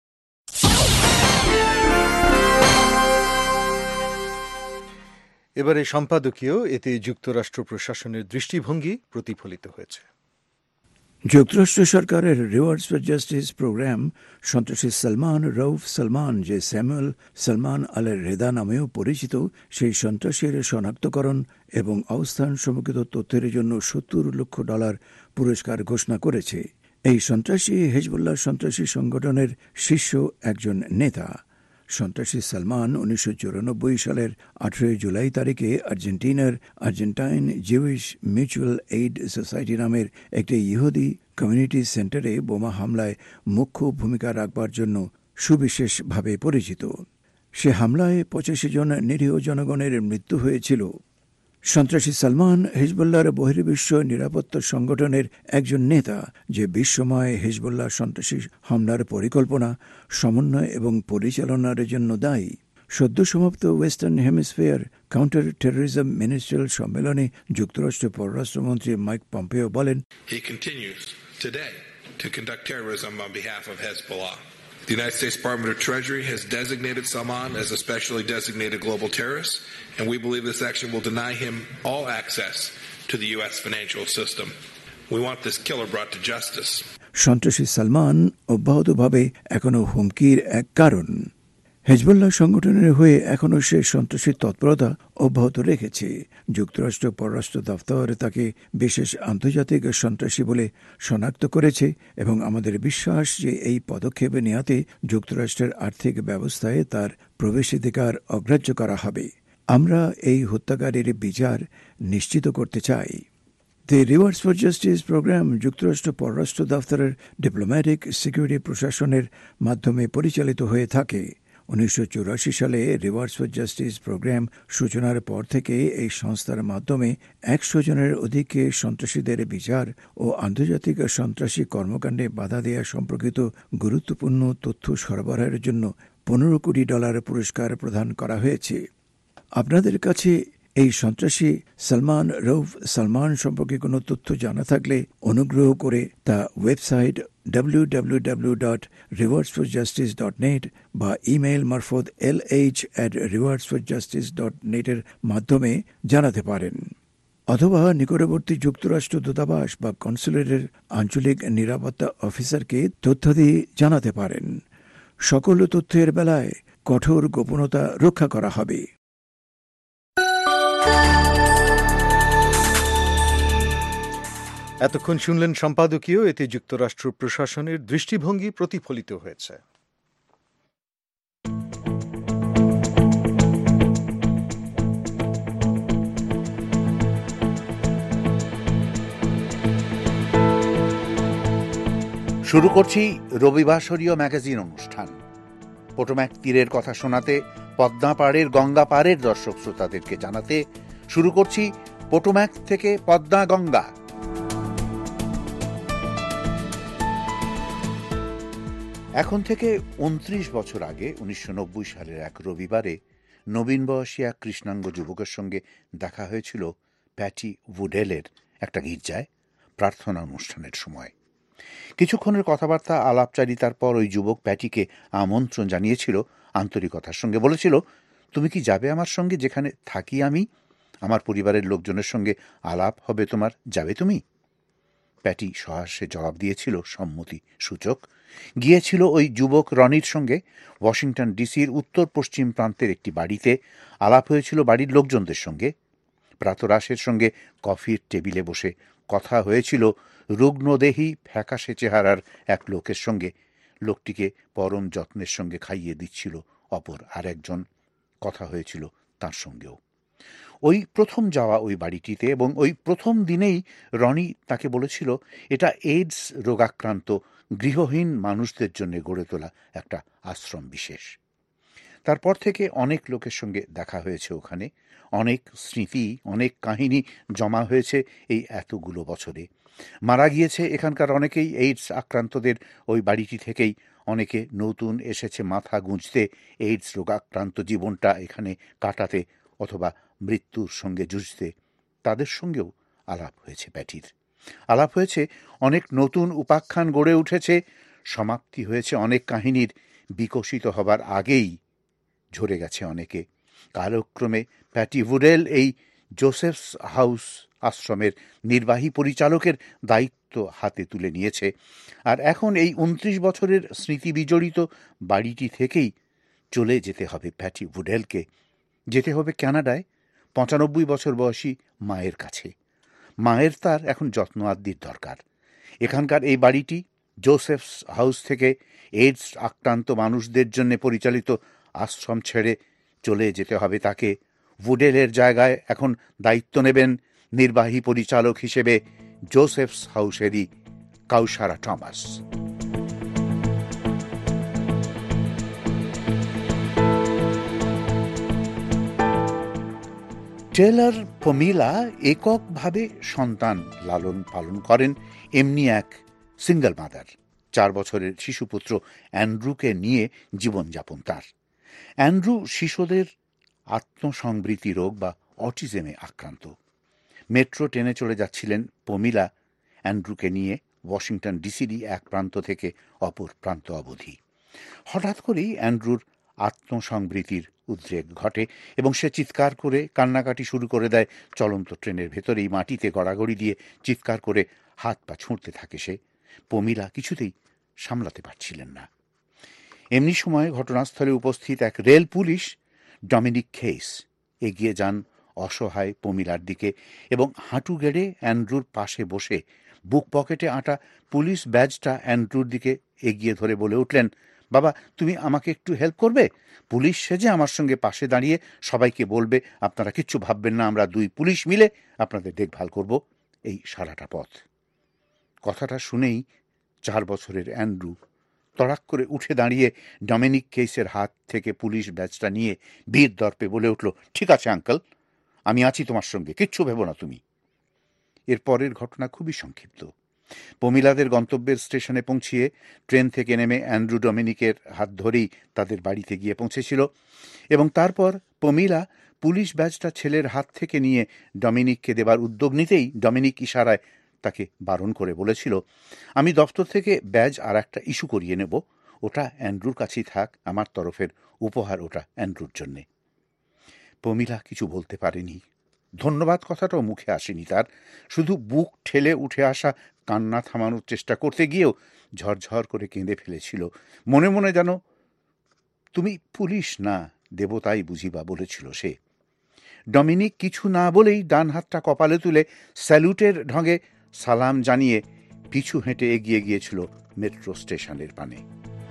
এবারে সম্পাদকীয়, এতে যুক্তরাষ্ট্র প্রশাসনের দৃষ্টিভঙ্গি প্রতিফলিত হয়েছে। যুক্তরাষ্ট্র সরকারের রিওয়ার্ডস ফর জাস্টিস প্রোগ্রাম সন্ত্রাসী সালমান রউফ সালমান, যে স্যামুয়েল সালমান আলের রেদা নামেও পরিচিত, সেই সন্ত্রাসীর শনাক্তকরণ এবং অবস্থান সম্পর্কিত তথ্যের জন্য সত্তর লক্ষ ডলার পুরস্কার ঘোষণা করেছে। এই সন্ত্রাসী হিজবুল্লাহ সন্ত্রাসী সংগঠনের শীর্ষ একজন নেতা। সন্ত্রাসী সালমান উনিশশো চুরানব্বই সালের আঠেরোই জুলাই তারিখে আর্জেন্টিনার Argentine Jewish mutual aid society নামের একটি ইহুদি কমিউনিটি সেন্টারে বোমা হামলায় মুখ্য ভূমিকা রাখবার জন্য সুবিশেষভাবে পরিচিত। সে হামলায় পঁচাশি জন নিরীহ জনগণের মৃত্যু হয়েছিল। সন্ত্রাসী সালমান হিজবুল্লাহর বহির্বিশ্ব নিরাপত্তা সংগঠনের একজন নেতা, যে বিশ্বময় হিজবুল্লাহ সন্ত্রাসী হামলার পরিকল্পনা, সমন্বয় এবং পরিচালনার জন্য দায়ী। সদ্য সমাপ্ত western hemisphere counter terrorism ministerial সম্মেলনে যুক্তরাষ্ট্র পররাষ্ট্রমন্ত্রী মাইক পম্পেও বলেন, He continues today to conduct terrorism on behalf of Hezbollah. The United States Department of Treasury has designated Salman as a specially designated global terrorist, and we believe this action will deny him all access to the U S financial system. We want this killer brought to justice. সন্ত্রাসী সালমান অব্যাহতভাবে এখনো হুমকির এক কারণ। Hezbollah সংগঠনের হয়ে এখনও সে সন্ত্রাসী তৎপরতা অব্যাহত রেখেছে। যুক্তরাষ্ট্র পররাষ্ট্র দপ্তর তাকে বিশেষ আন্তর্জাতিক সন্ত্রাসী বলে শনাক্ত করেছে এবং আমাদের বিশ্বাস যে এই পদক্ষেপ নেওয়াতে যুক্তরাষ্ট্রের আর্থিক ব্যবস্থায় তার প্রবেশাধিকার অগ্রাহ্য করা হবে। আমরা এই হত্যাকারীর বিচার নিশ্চিত করতে চাই। The rewards for justice program যুক্তরাষ্ট্র পররাষ্ট্র দপ্তরের ডিপ্লোম্যাটিক সিকিউরিটি প্রশাসনের মাধ্যমে পরিচালিত হয়ে থাকে। উনিশশো চুরাশি সালে রিওয়ার্ডস ফর জাস্টিস প্রোগ্রাম সূচনার পর থেকে এই সংস্থার মাধ্যমে একশো জনের অধিক সন্ত্রাসীদের বিচার ও আন্তর্জাতিক সন্ত্রাসী কর্মকাণ্ডে বাধা দেওয়া সম্পর্কিত গুরুত্বপূর্ণ তথ্য সরবরাহের জন্য পনেরো কোটি ডলার পুরস্কার প্রদান করা হয়েছে। আপনাদের কাছে এই সন্ত্রাসী সালমান রউফ সালমান সম্পর্কে কোনো তথ্য জানা থাকলে অনুগ্রহ করে তা website W W W dot rewards for justice dot net বা ইমেইল মারফত L H at rewards for justice dot নেটের মাধ্যমে জানাতে পারেন, অথবা নিকটবর্তী যুক্তরাষ্ট্র দূতাবাস বা কনসুলেটের আঞ্চলিক নিরাপত্তা অফিসারকে তথ্যাদি জানাতে পারেন। সকল তথ্যের বেলায় কঠোর গোপনতা রক্ষা করা হবে। এতক্ষণ শুনলেন সম্পাদকীয়। এতে যুক্তরাষ্ট্র প্রশাসনের দৃষ্টিভঙ্গি প্রতিফলিত হয়েছে। শুরু করছি রবিবাসরীয় ম্যাগাজিন অনুষ্ঠান। পোটোম্যাক তীরের কথা শোনাতে, পদ্মা পাড়ের গঙ্গা পাড়ের দর্শক শ্রোতাদেরকে জানাতে শুরু করছি পোটোম্যাক থেকে পদ্মা গঙ্গা। এখন থেকে উনত্রিশ বছর আগে উনিশশো নব্বই সালের এক রবিবারে নবীন বয়সী এক কৃষ্ণাঙ্গ যুবকের সঙ্গে দেখা হয়েছিল প্যাটি উডেলের একটা গির্জায় প্রার্থনা অনুষ্ঠানের সময়। কিছুক্ষণের কথাবার্তা আলাপচারিতার পর ওই যুবক প্যাটিকে আমন্ত্রণ জানিয়েছিল আন্তরিকতার সঙ্গে। বলেছিল, তুমি কি যাবে আমার সঙ্গে? যেখানে থাকি আমি, আমার পরিবারের লোকজনের সঙ্গে আলাপ হবে তোমার, যাবে তুমি? প্যাটি সহাস্যে জবাব দিয়েছিল সম্মতি সূচক। গিয়েছিল ওই যুবক রনির সঙ্গে ওয়াশিংটন ডিসির উত্তর পশ্চিম প্রান্তের একটি বাড়িতে। আলাপ হয়েছিল বাড়ির লোকজনদের সঙ্গে। প্রাতরাশের সঙ্গে কফির টেবিলে বসে কথা হয়েছিল রুগ্নদেহী ফ্যাকাশে চেহারার এক লোকের সঙ্গে। লোকটিকে পরম যত্নের সঙ্গে খাইয়ে দিচ্ছিল অপর আর একজন। কথা হয়েছিল তার সঙ্গেও। ওই প্রথম যাওয়া ওই বাড়িটিতে, এবং ওই প্রথম দিনেই রনি তাকে বলেছিল এটা এইডস রোগাক্রান্ত গৃহহীন মানুষদের জন্য গড়ে তোলা একটা আশ্রম বিশেষ। তারপর থেকে অনেক লোকের সঙ্গে দেখা হয়েছে ওখানে। অনেক স্মৃতি, অনেক কাহিনী জমা হয়েছে এই এতগুলো বছরে। মারা গিয়েছে এখানকার অনেকেই এইডস আক্রান্তদের ওই বাড়িটি থেকেই। অনেকে নতুন এসেছে মাথা গুঁজতে, এইডস রোগাক্রান্ত জীবনটা এখানে কাটাতে অথবা মৃত্যুর সঙ্গে যুঝতে। তাদের সঙ্গেও আলাপ হয়েছে প্যাটির। আলাপ হয়েছে অনেক নতুন উপাখ্যান গড়ে উঠেছে। সমাপ্তি হয়েছে অনেক কাহিনীর। বিকশিত হবার আগেই ঝরে গেছে অনেকে। কালক্রমে প্যাটি উডেল এই জোসেফস হাউস আশ্রমের নির্বাহী পরিচালকের দায়িত্ব হাতে তুলে নিয়েছে। আর এখন এই উনত্রিশ বছরের স্মৃতি বিজড়িত বাড়িটি থেকেই চলে যেতে হবে প্যাটি উডেলকে। যেতে হবে কানাডায়, পঁচানব্বই বছর বয়সী মায়ের কাছে। মায়ের তার এখন যত্ন আদ্যির দরকার। এখানকার এই বাড়িটি জোসেফস হাউস থেকে এইডস আক্রান্ত মানুষদের জন্য পরিচালিত আশ্রম ছেড়ে চলে যেতে হবে তাকে। উডেলের জায়গায় এখন দায়িত্ব নেবেন নির্বাহী পরিচালক হিসেবে জোসেফস হাউসেরই কাউসারা টমাস। টেলর পমিলা এককভাবে সন্তান লালন পালন করেন। এমনি এক সিঙ্গল মাদার। চার বছরের শিশুপুত্র অ্যান্ড্রুকে নিয়ে জীবনযাপন তার। অ্যান্ড্রু শিশুদের আত্মসংবৃতি রোগ বা অটিজমে আক্রান্ত। মেট্রো ট্রেনে চলে যাচ্ছিলেন পমিলা অ্যান্ড্রুকে নিয়ে ওয়াশিংটন ডিসিরই এক প্রান্ত থেকে অপর প্রান্ত অবধি। হঠাৎ করেই অ্যান্ড্রুর আত্মসংবৃতির উদ্রেক ঘটে এবং সে চিৎকার করে কান্নাকাটি শুরু করে দেয়। চলন্ত ট্রেনের ভেতরেই মাটিতে গড়াগড়ি দিয়ে চিৎকার করে হাত পা ছুঁড়তে থাকে সে। পমিলা কিছুতেই সামলাতে পারছিলেন না। এমনি সময় ঘটনাস্থলে উপস্থিত এক রেল পুলিশ ডমিনিক কেইস এগিয়ে যান অসহায় পমিলার দিকে এবং হাঁটু গেড়ে অ্যান্ড্রুর পাশে বসে বুক পকেটে আঁটা পুলিশ ব্যাজটা অ্যান্ড্রুর দিকে এগিয়ে ধরে বলে উঠলেন, বাবা, তুমি আমাকে একটু হেল্প করবে? পুলিশ সেজে আমার সঙ্গে পাশে দাঁড়িয়ে সবাইকে বলবে আপনারা কিচ্ছু ভাববেন না, আমরা দুই পুলিশ মিলে আপনাদের দেখভাল করব এই সারাটা পথ। কথাটা শুনেই চার বছরের অ্যান্ড্রু তড়াক করে উঠে দাঁড়িয়ে ডমিনিক কেইসের হাত থেকে পুলিশ ব্যাজটা নিয়ে বীর দর্পে বলে উঠল, ঠিক আছে আঙ্কেল, আমি আছি তোমার সঙ্গে, কিচ্ছু ভেবো না তুমি। এর পরের ঘটনা খুবই সংক্ষিপ্ত। পমিলাদের গন্তব্যের স্টেশনে পৌঁছিয়ে ট্রেন থেকে নেমে অ্যান্ড্রু ডমিনিকের হাত ধরেই তাদের বাড়িতে গিয়ে পৌঁছেছিল এবং তারপর পমিলা পুলিশ ব্যাজটা ছেলের হাত থেকে নিয়ে ডমিনিককে দেবার উদ্যোগ নিতেই ডমিনিক ইশারায় তাকে বারণ করে বলেছিল, আমি দপ্তর থেকে ব্যাজ আর একটা ইস্যু করিয়ে নেব, ওটা অ্যান্ড্রুর কাছেই থাক, আমার তরফের উপহার ওটা অ্যান্ড্রুর জন্যে। পমিলা কিছু বলতে পারেনি, ধন্যবাদ কথাটাও মুখে আসেনি তার, শুধু বুক ঠেলে উঠে আসা কান্না থামানোর চেষ্টা করতে গিয়েও ঝরঝর করে কেঁদে ফেলেছিল। মনে মনে যেন তুমি পুলিশ না দেবতাই বুঝিবা বলেছিল সে। ডমিনিক কিছু না বলেই ডান হাতটা কপালে তুলে স্যালুটের ঢঙে সালাম জানিয়ে পিছু হেঁটে এগিয়ে গিয়েছিল মেট্রো স্টেশনের পানে।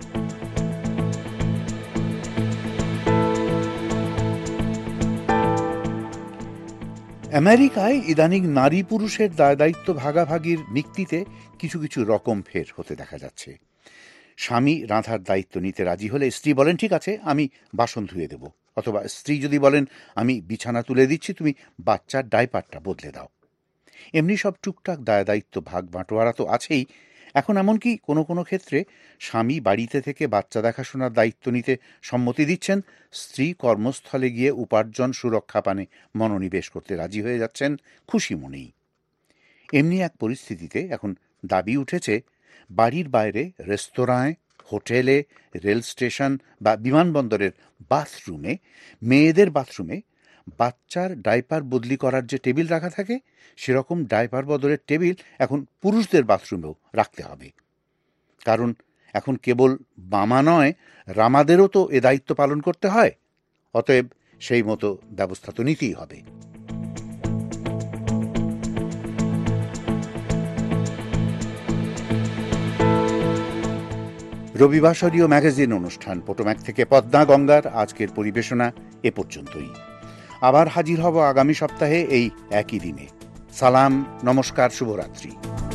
আমেরিকায় ইদানিং নারী পুরুষের দায় দায়িত্ব ভাগাভাগির নিক্তিতে কিছু কিছু রকম ফের হতে দেখা যাচ্ছে। স্বামী রাঁধার দায়িত্ব নিতে রাজি হলে স্ত্রী বলেন, ঠিক আছে, আমি বাসন ধুয়ে দেব, অথবা স্ত্রী যদি বলেন, আমি বিছানা তুলে দিচ্ছি, তুমি বাচ্চার ডাইপারটা বদলে দাও। এমনি সব টুকটাক দায় দায়িত্ব ভাগ বাঁটোয়ারা তো আছেই। এখন এমনকি কোনো কোনো ক্ষেত্রে স্বামী বাড়িতে থেকে বাচ্চা দেখাশোনার দায়িত্ব নিতে সম্মতি দিচ্ছেন, স্ত্রী কর্মস্থলে গিয়ে উপার্জন সুরক্ষা পানে মনোনিবেশ করতে রাজি হয়ে যাচ্ছেন খুশি মনেই। এমনি এক পরিস্থিতিতে এখন দাবি উঠেছে বাড়ির বাইরে রেস্তোরাঁয়, হোটেলে, রেল স্টেশন বা বিমানবন্দরের বাথরুমে, মেয়েদের বাথরুমে বাচ্চার ডাইপার বদলি করার যে টেবিল রাখা থাকে, সেরকম ডাইপার বদলের টেবিল এখন পুরুষদের বাথরুমেও রাখতে হবে। কারণ এখন কেবল বামা নয়, রামাদেরও তো এ দায়িত্ব পালন করতে হয়, অতএব সেই মতো ব্যবস্থা তো নিতেই হবে। রবিবাসরীয় ম্যাগাজিন অনুষ্ঠান পোটোম্যাক থেকে পদ্মা গঙ্গার আজকের পরিবেশনা এ পর্যন্তই। আবার হাজির হব আগামী সপ্তাহে এই একই দিনে। সালাম, নমস্কার, শুভরাত্রি।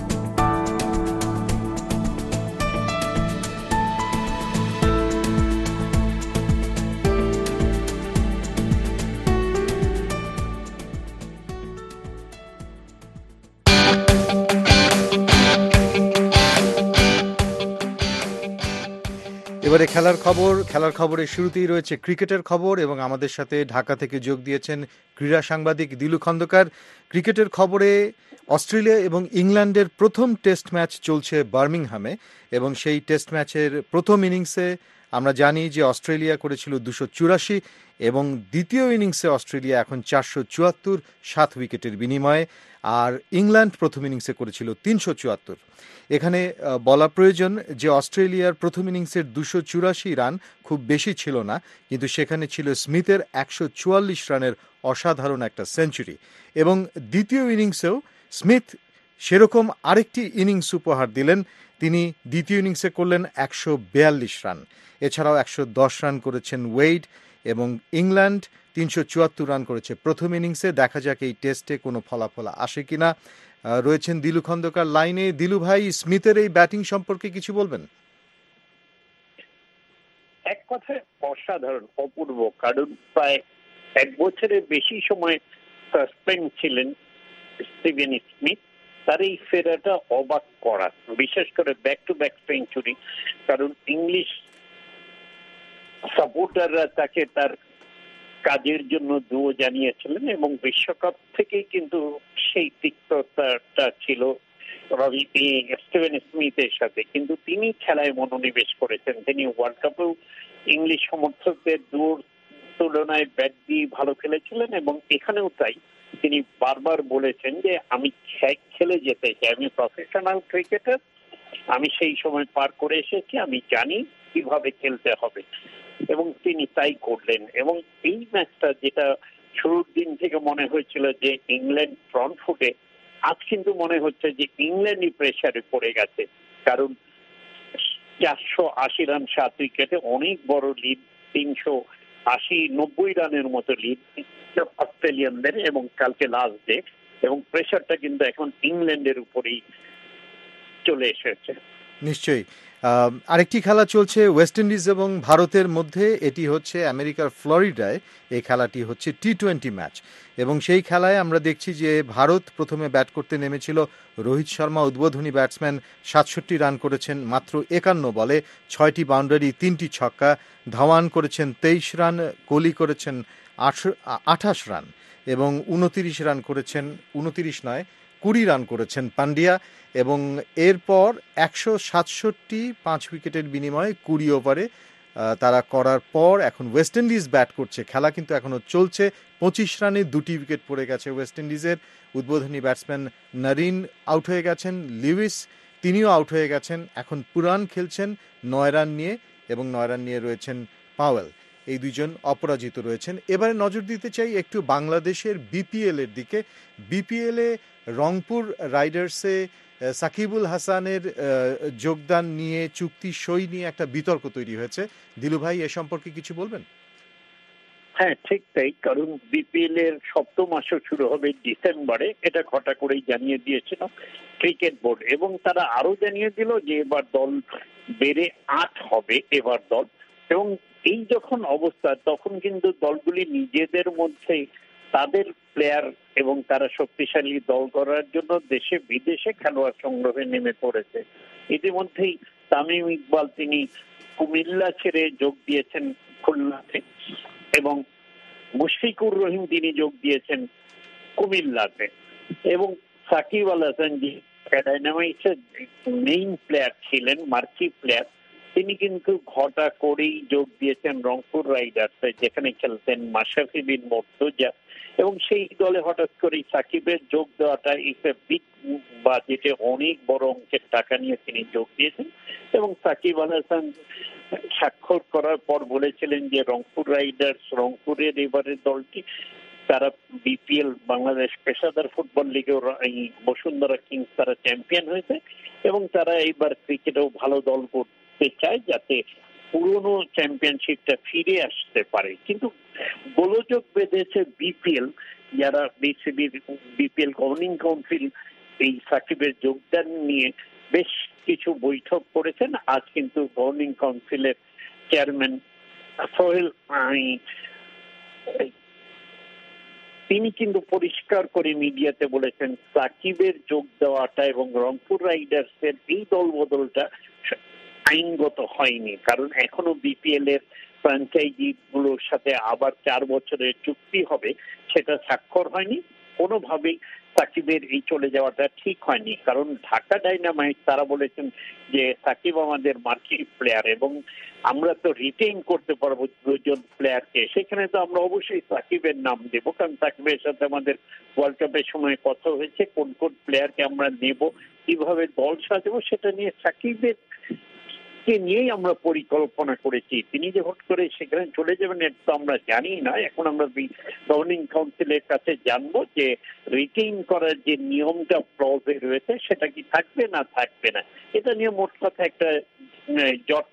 এবারে খেলার খবর। খেলার খবরের শুরুতেই রয়েছে ক্রিকেটের খবর এবং আমাদের সাথে ঢাকা থেকে যোগ দিয়েছেন ক্রীড়া সাংবাদিক দিলু খন্দকার। ক্রিকেটের খবরে অস্ট্রেলিয়া এবং ইংল্যান্ডের প্রথম টেস্ট ম্যাচ চলছে বার্মিংহামে এবং সেই টেস্ট ম্যাচের প্রথম ইনিংসে আমরা জানি যে অস্ট্রেলিয়া করেছিল দুশো চুরাশি এবং দ্বিতীয় ইনিংসে অস্ট্রেলিয়া এখন চারশো চুয়াত্তর সাত উইকেটের বিনিময়ে, আর ইংল্যান্ড প্রথম ইনিংসে করেছিল তিনশো চুয়াত্তর। এখানে বলা প্রয়োজন যে অস্ট্রেলিয়ার প্রথম ইনিংসের দুশো চুরাশি রান খুব বেশি ছিল না, কিন্তু সেখানে ছিল স্মিথের একশো চুয়াল্লিশ রানের অসাধারণ একটা সেঞ্চুরি এবং দ্বিতীয় ইনিংসেও স্মিথ সেরকম আরেকটি ইনিংস উপহার দিলেন। তিনি দ্বিতীয় ইনিংসে করলেন একশো বিয়াল্লিশ রান। এছাড়াও একশো দশ রান করেছেন ওয়েড এবং ইংল্যান্ড তিনশো চুয়াত্তর রান করেছে প্রথম ইনিংসে। দেখা যাক এই টেস্টে কোনো ফলাফল আসে কিনা। রয়েছেন দিলু খন্দকার লাইনে। দিলু ভাই, স্মিথের এই ব্যাটিং সম্পর্কে কিছু বলবেন? এক কথায় অসাধারণ, অপূর্ব, কারণ প্রায় এক বছরের বেশি সময় সাসপেন্ড ছিলেন স্টিভেন স্মিথ। তার এই ফেরাটা অবাক করা, বিশেষ করে ব্যাক টু ব্যাক সেঞ্চুরি, কারণ ইংলিশ সাপোর্টাররা তাকে তার কাজের জন্য দুয়ো জানিয়েছিলেন এবং বিশ্বকাপ থেকেই কিন্তু সেই তিক্ততাটা ছিল রবি স্টিভেন স্মিথের সাথে, কিন্তু তিনি খেলায় মনোনিবেশ করেছেন। তিনি ওয়ার্ল্ড কাপেও ইংলিশ সমর্থকদের দুয়োর তুলনায় ব্যাট দিয়ে ভালো খেলেছিলেন এবং এখানেও তাই। তিনি বারবার বলেছেন যে আমি খেলে যেতে চাই, আমি প্রফেশনাল ক্রিকেটার, আমি সেই সময় পার করে এসেছি, আমি জানি কিভাবে খেলতে হবে, এবং তিনি তাই করলেন। এবং এই ম্যাচটা যেটা শুরুর দিন থেকে মনে হয়েছিল যে ইংল্যান্ড ফ্রন্ট ফুটে, আজ কিন্তু মনে হচ্ছে যে ইংল্যান্ডই প্রেসারে পড়ে গেছে, কারণ চারশো আশি রান সাত উইকেটে অনেক বড় লিড, তিনশো আশি নব্বই রানের মতো লিড অস্ট্রেলিয়ানদের, এবং কালকে লাস্ট ডে, এবং প্রেসারটা কিন্তু এখন ইংল্যান্ডের উপরেই চলে এসেছে। নিশ্চয়ই। আরেকটি খেলা চলছে ওয়েস্ট ইন্ডিজ এবং ভারতের মধ্যে, এটি হচ্ছে আমেরিকার ফ্লোরিডায়। এই খেলাটি হচ্ছে টি টোয়েন্টি ম্যাচ, এবং সেই খেলায় আমরা দেখছি যে ভারত প্রথমে ব্যাট করতে নেমেছিল। রোহিত শর্মা উদ্বোধনী ব্যাটসম্যান সাতষট্টি রান করেছেন মাত্র একান্ন বলে, ছয়টি বাউন্ডারি, তিনটি ছক্কা, ধাওয়ান করেছেন তেইশ রান, কোহলি করেছেন আঠাশ রান, এবং উনতিরিশ রান করেছেন, উনতিরিশ নয় কুড়ি রান করেছেন পান্ডিয়া। এবং এরপর একশো সাতষট্টি পাঁচ উইকেটের বিনিময়ে কুড়ি ওভারে তারা করার পর এখন ওয়েস্ট ইন্ডিজ ব্যাট করছে। খেলা কিন্তু এখনও চলছে। পঁচিশ রানে দুটি উইকেট পড়ে গেছে ওয়েস্ট ইন্ডিজের। উদ্বোধনী ব্যাটসম্যান নারিন আউট হয়ে গেছেন, লিউইস তিনিও আউট হয়ে গেছেন। এখন পুরান খেলছেন নয় রান নিয়ে, এবং নয় রান নিয়ে রয়েছেন পাওয়েল। এই দুইজন অপরাজিত রয়েছেন। এবারে নজর দিতে চাই একটু বাংলাদেশের বিপিএল এর দিকে। বিপিএলে রংপুর রাইডার্সে সাকিবুল হাসানের যোগদান নিয়ে, চুক্তি সই নিয়ে একটা বিতর্ক তৈরি হয়েছে। দিলু ভাই, এ সম্পর্কে কিছু বলবেন? হ্যাঁ, ঠিক তাই, কারণ বিপিএল এর সপ্তম আসর শুরু হবে ডিসেম্বরে, এটা ঘটা করেই জানিয়ে দিয়েছিল ক্রিকেট বোর্ড, এবং তারা আরো জানিয়ে দিল যে এবার দল বেড়ে আট হবে এবার দল। এবং এই যখন অবস্থা, তখন কিন্তু দলগুলি নিজেদের মধ্যে তাদের প্লেয়ার এবং তারা শক্তিশালী দল করার জন্য দেশে বিদেশে খেলোয়াড় সংগ্রহে নেমে পড়েছে। ইতিমধ্যেই তামিম ইকবাল তিনি কুমিল্লা ছেড়ে যোগ দিয়েছেন খুলনাতে, এবং মুশফিকুর রহিম তিনি যোগ দিয়েছেন কুমিল্লাতে, এবং সাকিব আল হাসান যে ডাইনামাইটসের মেইন প্লেয়ার ছিলেন, মার্কি প্লেয়ার, তিনি কিন্তু ঘটা করেই যোগ দিয়েছেন রংপুর রাইডার্সে, যেখানে খেলতেন মাশরাফি বিন মুর্তজা। এবং সেই দলে হঠাৎ করেই সাকিবের যোগ দেওয়াটা ইটস এ বিগ বাজেটে অনেক বড় অঙ্কের টাকা নিয়ে তিনি যোগ দিয়েছেন। এবং সাকিব আল হাসান স্বাক্ষর করার পর বলেছিলেন যে রংপুর রাইডার্স, রংপুরের এবারের দলটি, তারা বিপিএল বাংলাদেশ পেশাদার ফুটবল লিগেও বসুন্ধরা কিংস তারা চ্যাম্পিয়ন হয়েছে, এবং তারা এইবার ক্রিকেটেও ভালো দল করতে চায় যাতে পুরনো চ্যাম্পিয়নশিপটা ফিরে আসতে পারে। কিন্তু গোলযোগ বেঁধেছে বিপিএল, যারা বিসিবির বিপিএল গভর্নিং কাউন্সিল এই সাকিবের যোগদান নিয়ে বেশ কিছু বৈঠক করেছেন। আজ কিন্তু গভর্নিং কাউন্সিলের চেয়ারম্যান সোহেল তিনি কিন্তু পরিষ্কার করে মিডিয়াতে বলেছেন সাকিবের যোগ দেওয়াটা এবং রংপুর রাইডার্সের এই দল বদলটা আইনগত হয়নি, কারণ এখনো বিপিএল এর ফ্র্যাঞ্চাইজি গুলোর সাথে আবার চার বছরের চুক্তি হবে, সেটা স্বাক্ষর হয়নি। কোনোভাবেই সাকিবের এই চলে যাওয়াটা ঠিক হয়নি, কারণ ঢাকা ডাইনামাইট তারা বলেছেন যে সাকিব আমাদের মার্কি প্লেয়ার এবং আমরা তো রিটেইন করতে পারবো দুজন প্লেয়ারকে, সেখানে তো আমরা অবশ্যই সাকিবের নাম দেবো, কারণ সাকিবের সাথে আমাদের ওয়ার্ল্ড কাপের সময় কথা হয়েছে কোন কোন প্লেয়ারকে আমরা নেব, কিভাবে দল সাজাবো, সেটা নিয়ে সাকিবের কে নিয়েই আমরা পরিকল্পনা করেছি। তিনি যে হট করে সেখানে চলে যাবেন এটা তো আমরা জানি না। এখন আমরা গভর্নিং কাউন্সিলের কাছে জানবো যে রিটেইন করার যে নিয়মটা ক্লজে রয়েছে সেটা কি থাকবে না থাকবে না। এটা নিয়ে মোট কথা একটা জট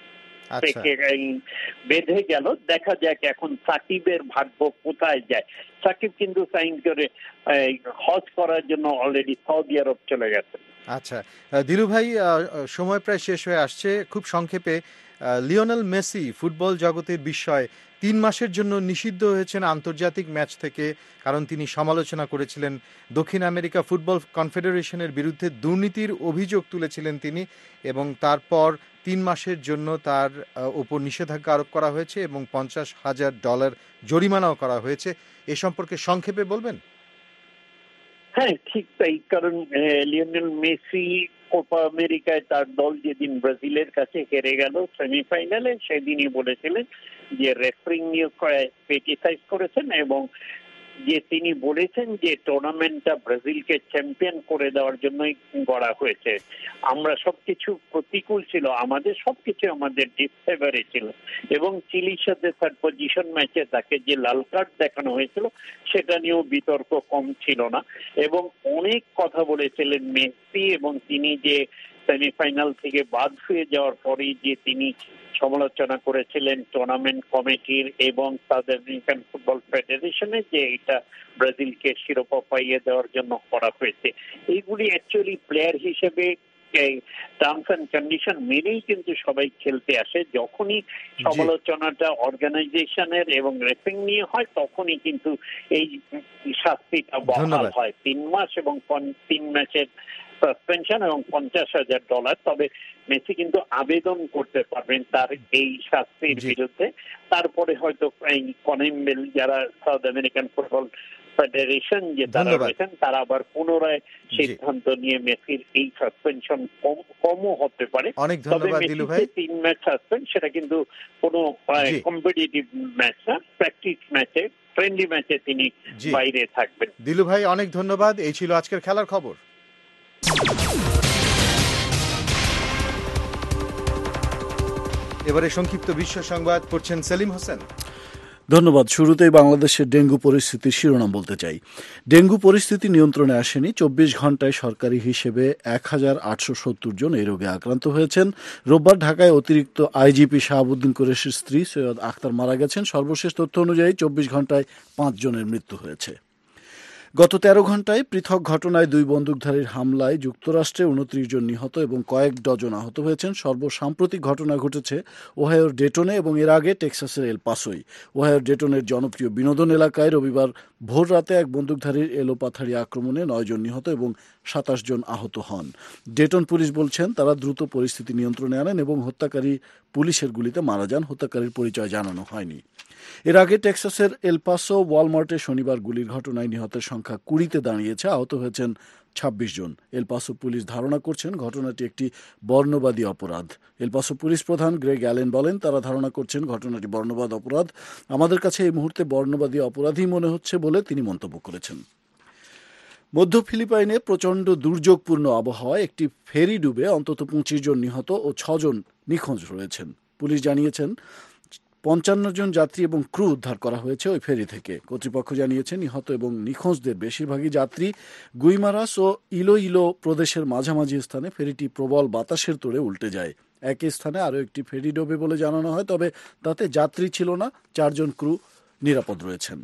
বেঁধে গেল। দেখা যাক এখন সাকিবের ভাগ্য কোথায় যায়। সাকিব কিন্তু সাইন করে হজ করার জন্য অলরেডি সৌদি আরব চলে গেছে। আচ্ছা দিলু ভাই, সময় প্রায় শেষ হয়ে আসছে, খুব সংক্ষেপে লিওনেল মেসি ফুটবল জগতের বিষয় তিন মাসের জন্য নিষিদ্ধ হয়েছেন আন্তর্জাতিক ম্যাচ থেকে, কারণ তিনি সমালোচনা করেছিলেন দক্ষিণ আমেরিকা ফুটবল কনফেডারেশনের বিরুদ্ধে দুর্নীতির অভিযোগ তুলেছিলেন তিনি, এবং তারপর তিন মাসের জন্য তার উপর নিষেধাজ্ঞা আরোপ করা হয়েছে এবং পঞ্চাশ হাজার ডলার জরিমানাও করা হয়েছে। এ সম্পর্কে সংক্ষেপে বলবেন? হ্যাঁ, ঠিক তাই, কারণ লিওনেল মেসি কোপা আমেরিকায় তার দল যেদিন ব্রাজিলের কাছে হেরে গেল সেমিফাইনালে, সেদিনই বলেছিলেন যে রেফারিং নিয়ে ক্রিটিসাইজ করেছেন এবং যে তিনি বলেছেন যে টুর্নামেন্টটা ব্রাজিলকে চ্যাম্পিয়ন করে দেওয়ার জন্যই গড়া হয়েছে। আমরা সবকিছু প্রতিকূল ছিল, আমাদের সবকিছু আমাদের ডিসফেভারে ছিল এবং চিলির সাথে থার্ড পজিশন ম্যাচে তাকে যে লাল কার্ড দেখানো হয়েছিল সেটা নিয়েও বিতর্ক কম ছিল না এবং অনেক কথা বলেছিলেন মেসি এবং তিনি যে সেমিফাইনাল থেকে বাদ হয়ে যাওয়ার পরেই যে তিনি সমালোচনা করেছিলেন টুর্নামেন্ট কমিটির এবং সাউথ আমেরিকান ফুটবল ফেডারেশনের যে এটা ব্রাজিলকে শিরোপা পাইয়ে দেওয়ার জন্য করা হয়েছে। এইগুলি অ্যাকচুয়ালি প্লেয়ার হিসেবে টার্মস অ্যান্ড কন্ডিশন মেনেই কিন্তু সবাই খেলতে আসে। যখনই সমালোচনাটা অর্গানাইজেশনের এবং রেফারিং নিয়ে হয় তখনই কিন্তু এই শাস্তিটা বহাল হয়, তিন মাস এবং তিন ম্যাচের সাসপেনশন এবং পঞ্চাশ হাজার ডলার। তবে মেসি কিন্তু আবেদন করতে পারবেন তার এই শাস্তির বিরুদ্ধে। তারপরে হয়তো এই কনমেবল যারা সাউথ আমেরিকান ফুটবল ফেডারেশন যে তারা রয়েছেন তারা আবার পুনরায় সিদ্ধান্ত নিয়ে মেসির এই সাসপেনশন কমও হতে পারে। তবে মেসির তিন ম্যাচ সাসপেন্ড সেটা কিন্তু কোনো কম্পিটিটিভ ম্যাচ না, প্র্যাকটিস ম্যাচে ফ্রেন্ডলি ম্যাচে তিনি বাইরে থাকবেন। দিলু ভাই অনেক ধন্যবাদ। এই ছিল আজকের খেলার খবর। এবারে সংক্ষিপ্ত বিশ্ব সংবাদ পড়ছেন সেলিম হোসেন। ধন্যবাদ। শুরুতেই বাংলাদেশের ডেঙ্গু পরিস্থিতির শিরোনাম বলতে চাই। ডেঙ্গু পরিস্থিতি নিয়ন্ত্রণে আসেনি। চব্বিশ ঘন্টায় সরকারি হিসেবে এক হাজার আটশো সত্তর জন এই রোগে আক্রান্ত হয়েছেন। রোববার ঢাকায় অতিরিক্ত আইজিপি শাহাবুদ্দিন কুরেশির স্ত্রী সৈয়দ আক্তার মারা গেছেন। সর্বশেষ তথ্য অনুযায়ী চব্বিশ ঘন্টায় পাঁচ জনের মৃত্যু হয়েছে। গত তেরো ঘন্টায় পৃথক ঘটনায় দুই বন্দুকধারীর হামলায় যুক্তরাষ্ট্রে উনত্রিশ জন নিহত এবং কয়েক ডজন আহত হয়েছেন। সর্বসাম্প্রতিক ঘটনা ঘটেছে ওহাইওর ডেটনে এবং এর আগে টেক্সাসের এল পাসোয়। ওহাইওর ডেটনের জনপ্রিয় বিনোদন এলাকায় রবিবার ভোর রাতে এক বন্দুকধারীর এলোপাথারি আক্রমণে নয় জন নিহত এবং সাতাশ জন আহত হন। ডেটন পুলিশ বলছেন তারা দ্রুত পরিস্থিতি নিয়ন্ত্রণে আনেন এবং হত্যাকারী পুলিশের গুলিতে মারা যান। হত্যাকারীর পরিচয় জানানো হয়নি। এর আগে টেক্সাসের এল পাসো ওয়ালমার্টে শনিবার গুলির ঘটনায় নিহতের সংখ্যা কুড়িতে দাঁড়িয়েছে। আহত হয়েছেন ছাব্বিশ জন। এল পাসো পুলিশ ধারণা করছেন ঘটনাটি একটি বর্ণবাদী অপরাধ। এল পাসো পুলিশ প্রধান গ্রেগ অ্যালেন বলেন তারা ধারণা করছেন ঘটনাটি বর্ণবাদ অপরাধ। আমাদের কাছে এই মুহূর্তে বর্ণবাদী অপরাধই মনে হচ্ছে বলে তিনি মন্তব্য করেছেন। মধ্য ফিলিপাইনে প্রচণ্ড দুর্যোগপূর্ণ আবহাওয়ায় একটি ফেরি ডুবে অন্তত পঁচিশ জন নিহত ও ছজন নিখোঁজ রয়েছেন। পুলিশ জানিয়েছেন পঞ্চান্ন জন যাত্রী এবং ক্রু উদ্ধার করা হয়েছে ওই ফেরি থেকে। কর্তৃপক্ষ জানিয়েছে নিহত এবং নিখোঁজদের বেশিরভাগই যাত্রী। গুইমারাস ও ইলো ইলো প্রদেশের মাঝামাঝি স্থানে ফেরিটি প্রবল বাতাসের তোড়ে উল্টে যায়। একই স্থানে আরও একটি ফেরি ডোবে বলে জানানো হয়, তবে তাতে যাত্রী ছিল না। চারজন ক্রু নিরাপদ রয়েছেন।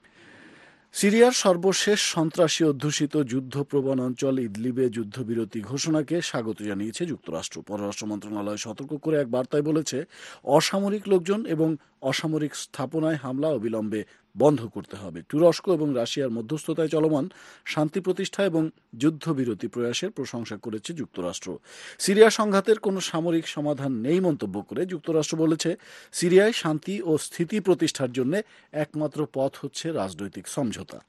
সিরিয়ার সর্বশেষ সন্ত্রাসী অধ্যুষিত যুদ্ধপ্রবণ অঞ্চল ইদলিবে যুদ্ধবিরতি ঘোষণাকে স্বাগত জানিয়েছে যুক্তরাষ্ট্র। পররাষ্ট্র মন্ত্রণালয় সতর্ক করে এক বার্তায় বলেছে অসামরিক লোকজন এবং অসামরিক স্থাপনায় হামলা অবিলম্বে বন্ধ করতে হবে। তুরস্ক এবং রাশিয়ার মধ্যস্থতায় চলমান শান্তি প্রতিষ্ঠা এবং যুদ্ধবিরতি প্রয়াসের প্রশংসা করেছে যুক্তরাষ্ট্র। সিরিয়া সংঘাতের কোনো সামরিক সমাধান নেই মন্তব্য করে যুক্তরাষ্ট্র বলেছে সিরিয়ায় শান্তি ও স্থিতি প্রতিষ্ঠার জন্য একমাত্র পথ হচ্ছে রাজনৈতিক সমঝোতা।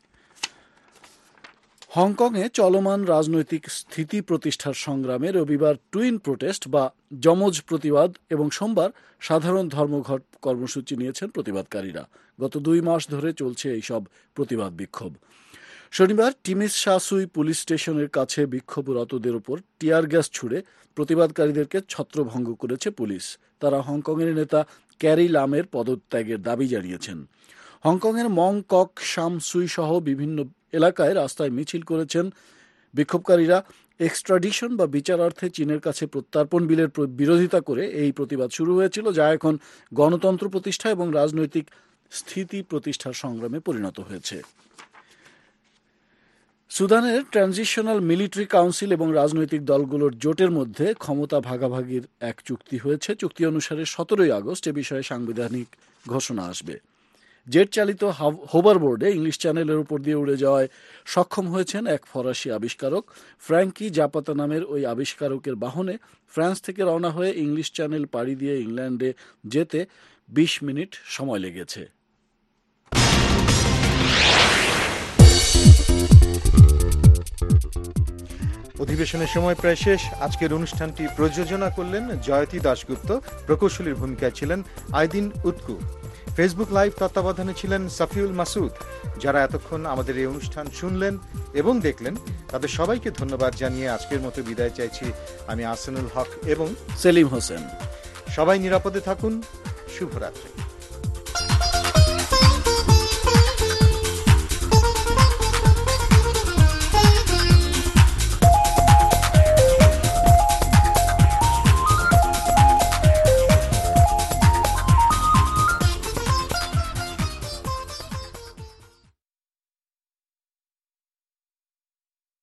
হংকংয়ে চলমান রাজনৈতিক স্থিতি প্রতিষ্ঠার সংগ্রামে রবিবার টুইন প্রোটেস্ট বা যমজ প্রতিবাদ এবং সোমবার সাধারণ ধর্মঘট কর্মসূচি নিয়েছেন প্রতিবাদকারীরা। গত দুই মাস ধরে চলছে এইসব প্রতিবাদ বিক্ষোভ। শনিবার টিমিস শাসুই পুলিশ স্টেশনের কাছে বিক্ষোভরতদের উপর টিয়ার গ্যাস ছুড়ে প্রতিবাদকারীদেরকে ছত্রভঙ্গ করেছে পুলিশ। তারা হংকংয়ের নেতা ক্যারি লামের পদত্যাগের দাবি জানিয়েছেন। হংকংয়ের মং কক শাম সুই সহ বিভিন্ন এলাকায় রাস্তায় মিছিল করেছেন বিক্ষোভকারীরা। এক্সট্রাডিশন বা বিচারার্থে চীনের কাছে প্রত্যর্পণ বিলের বিরোধিতা করে এই প্রতিবাদ শুরু হয়েছিল, যা এখন গণতন্ত্র প্রতিষ্ঠা এবং রাজনৈতিক স্থিতি প্রতিষ্ঠার সংগ্রামে পরিণত হয়েছে। সুদানের ট্রানজিশনাল মিলিটারি কাউন্সিল এবং রাজনৈতিক দলগুলোর জোটের মধ্যে ক্ষমতা ভাগাভাগির এক চুক্তি হয়েছে। চুক্তি অনুসারে সতেরোই আগস্ট এ বিষয়ে সাংবিধানিক ঘোষণা আসবে। জেট চালিত হোভারবোর্ডে ইংলিশ চ্যানেলের উপর দিয়ে উড়ে যাওয়ায় সক্ষম হয়েছেন এক ফরাসি আবিষ্কারক। ফ্র্যাঙ্কি জাপাতা নামের ওই আবিষ্কারকের বাহনে ফ্রান্স থেকে রওনা হয়ে ইংলিশ চ্যানেল পাড়ি দিয়ে ইংল্যান্ডে যেতে বিশ মিনিট সময় লেগেছে। অধিবেশনের সময় প্রায় শেষ। আজকের অনুষ্ঠানটি প্রযোজনা করলেন জয়তী দাশগুপ্ত, প্রকৌশলীর ভূমিকায় ছিলেন আইদিন উৎকু। ফেসবুক লাইভ তত্ত্বাবধানে ছিলেন সাফিউল মাসুদ। যারা এতক্ষণ আমাদের এই অনুষ্ঠান শুনলেন এবং দেখলেন তাদের সবাইকে ধন্যবাদ জানিয়ে আজকের মতো বিদায় চাইছি আমি আহসানুল হক এবং সেলিম হোসেন। সবাই নিরাপদে থাকুন। শুভরাত্রি।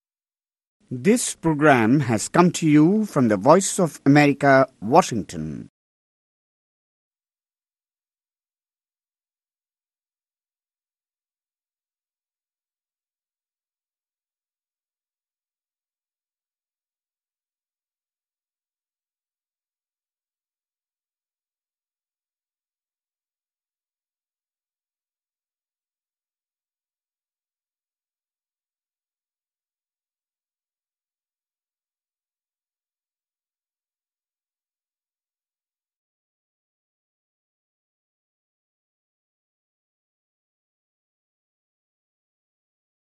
This program has come to you from the Voice of America, Washington.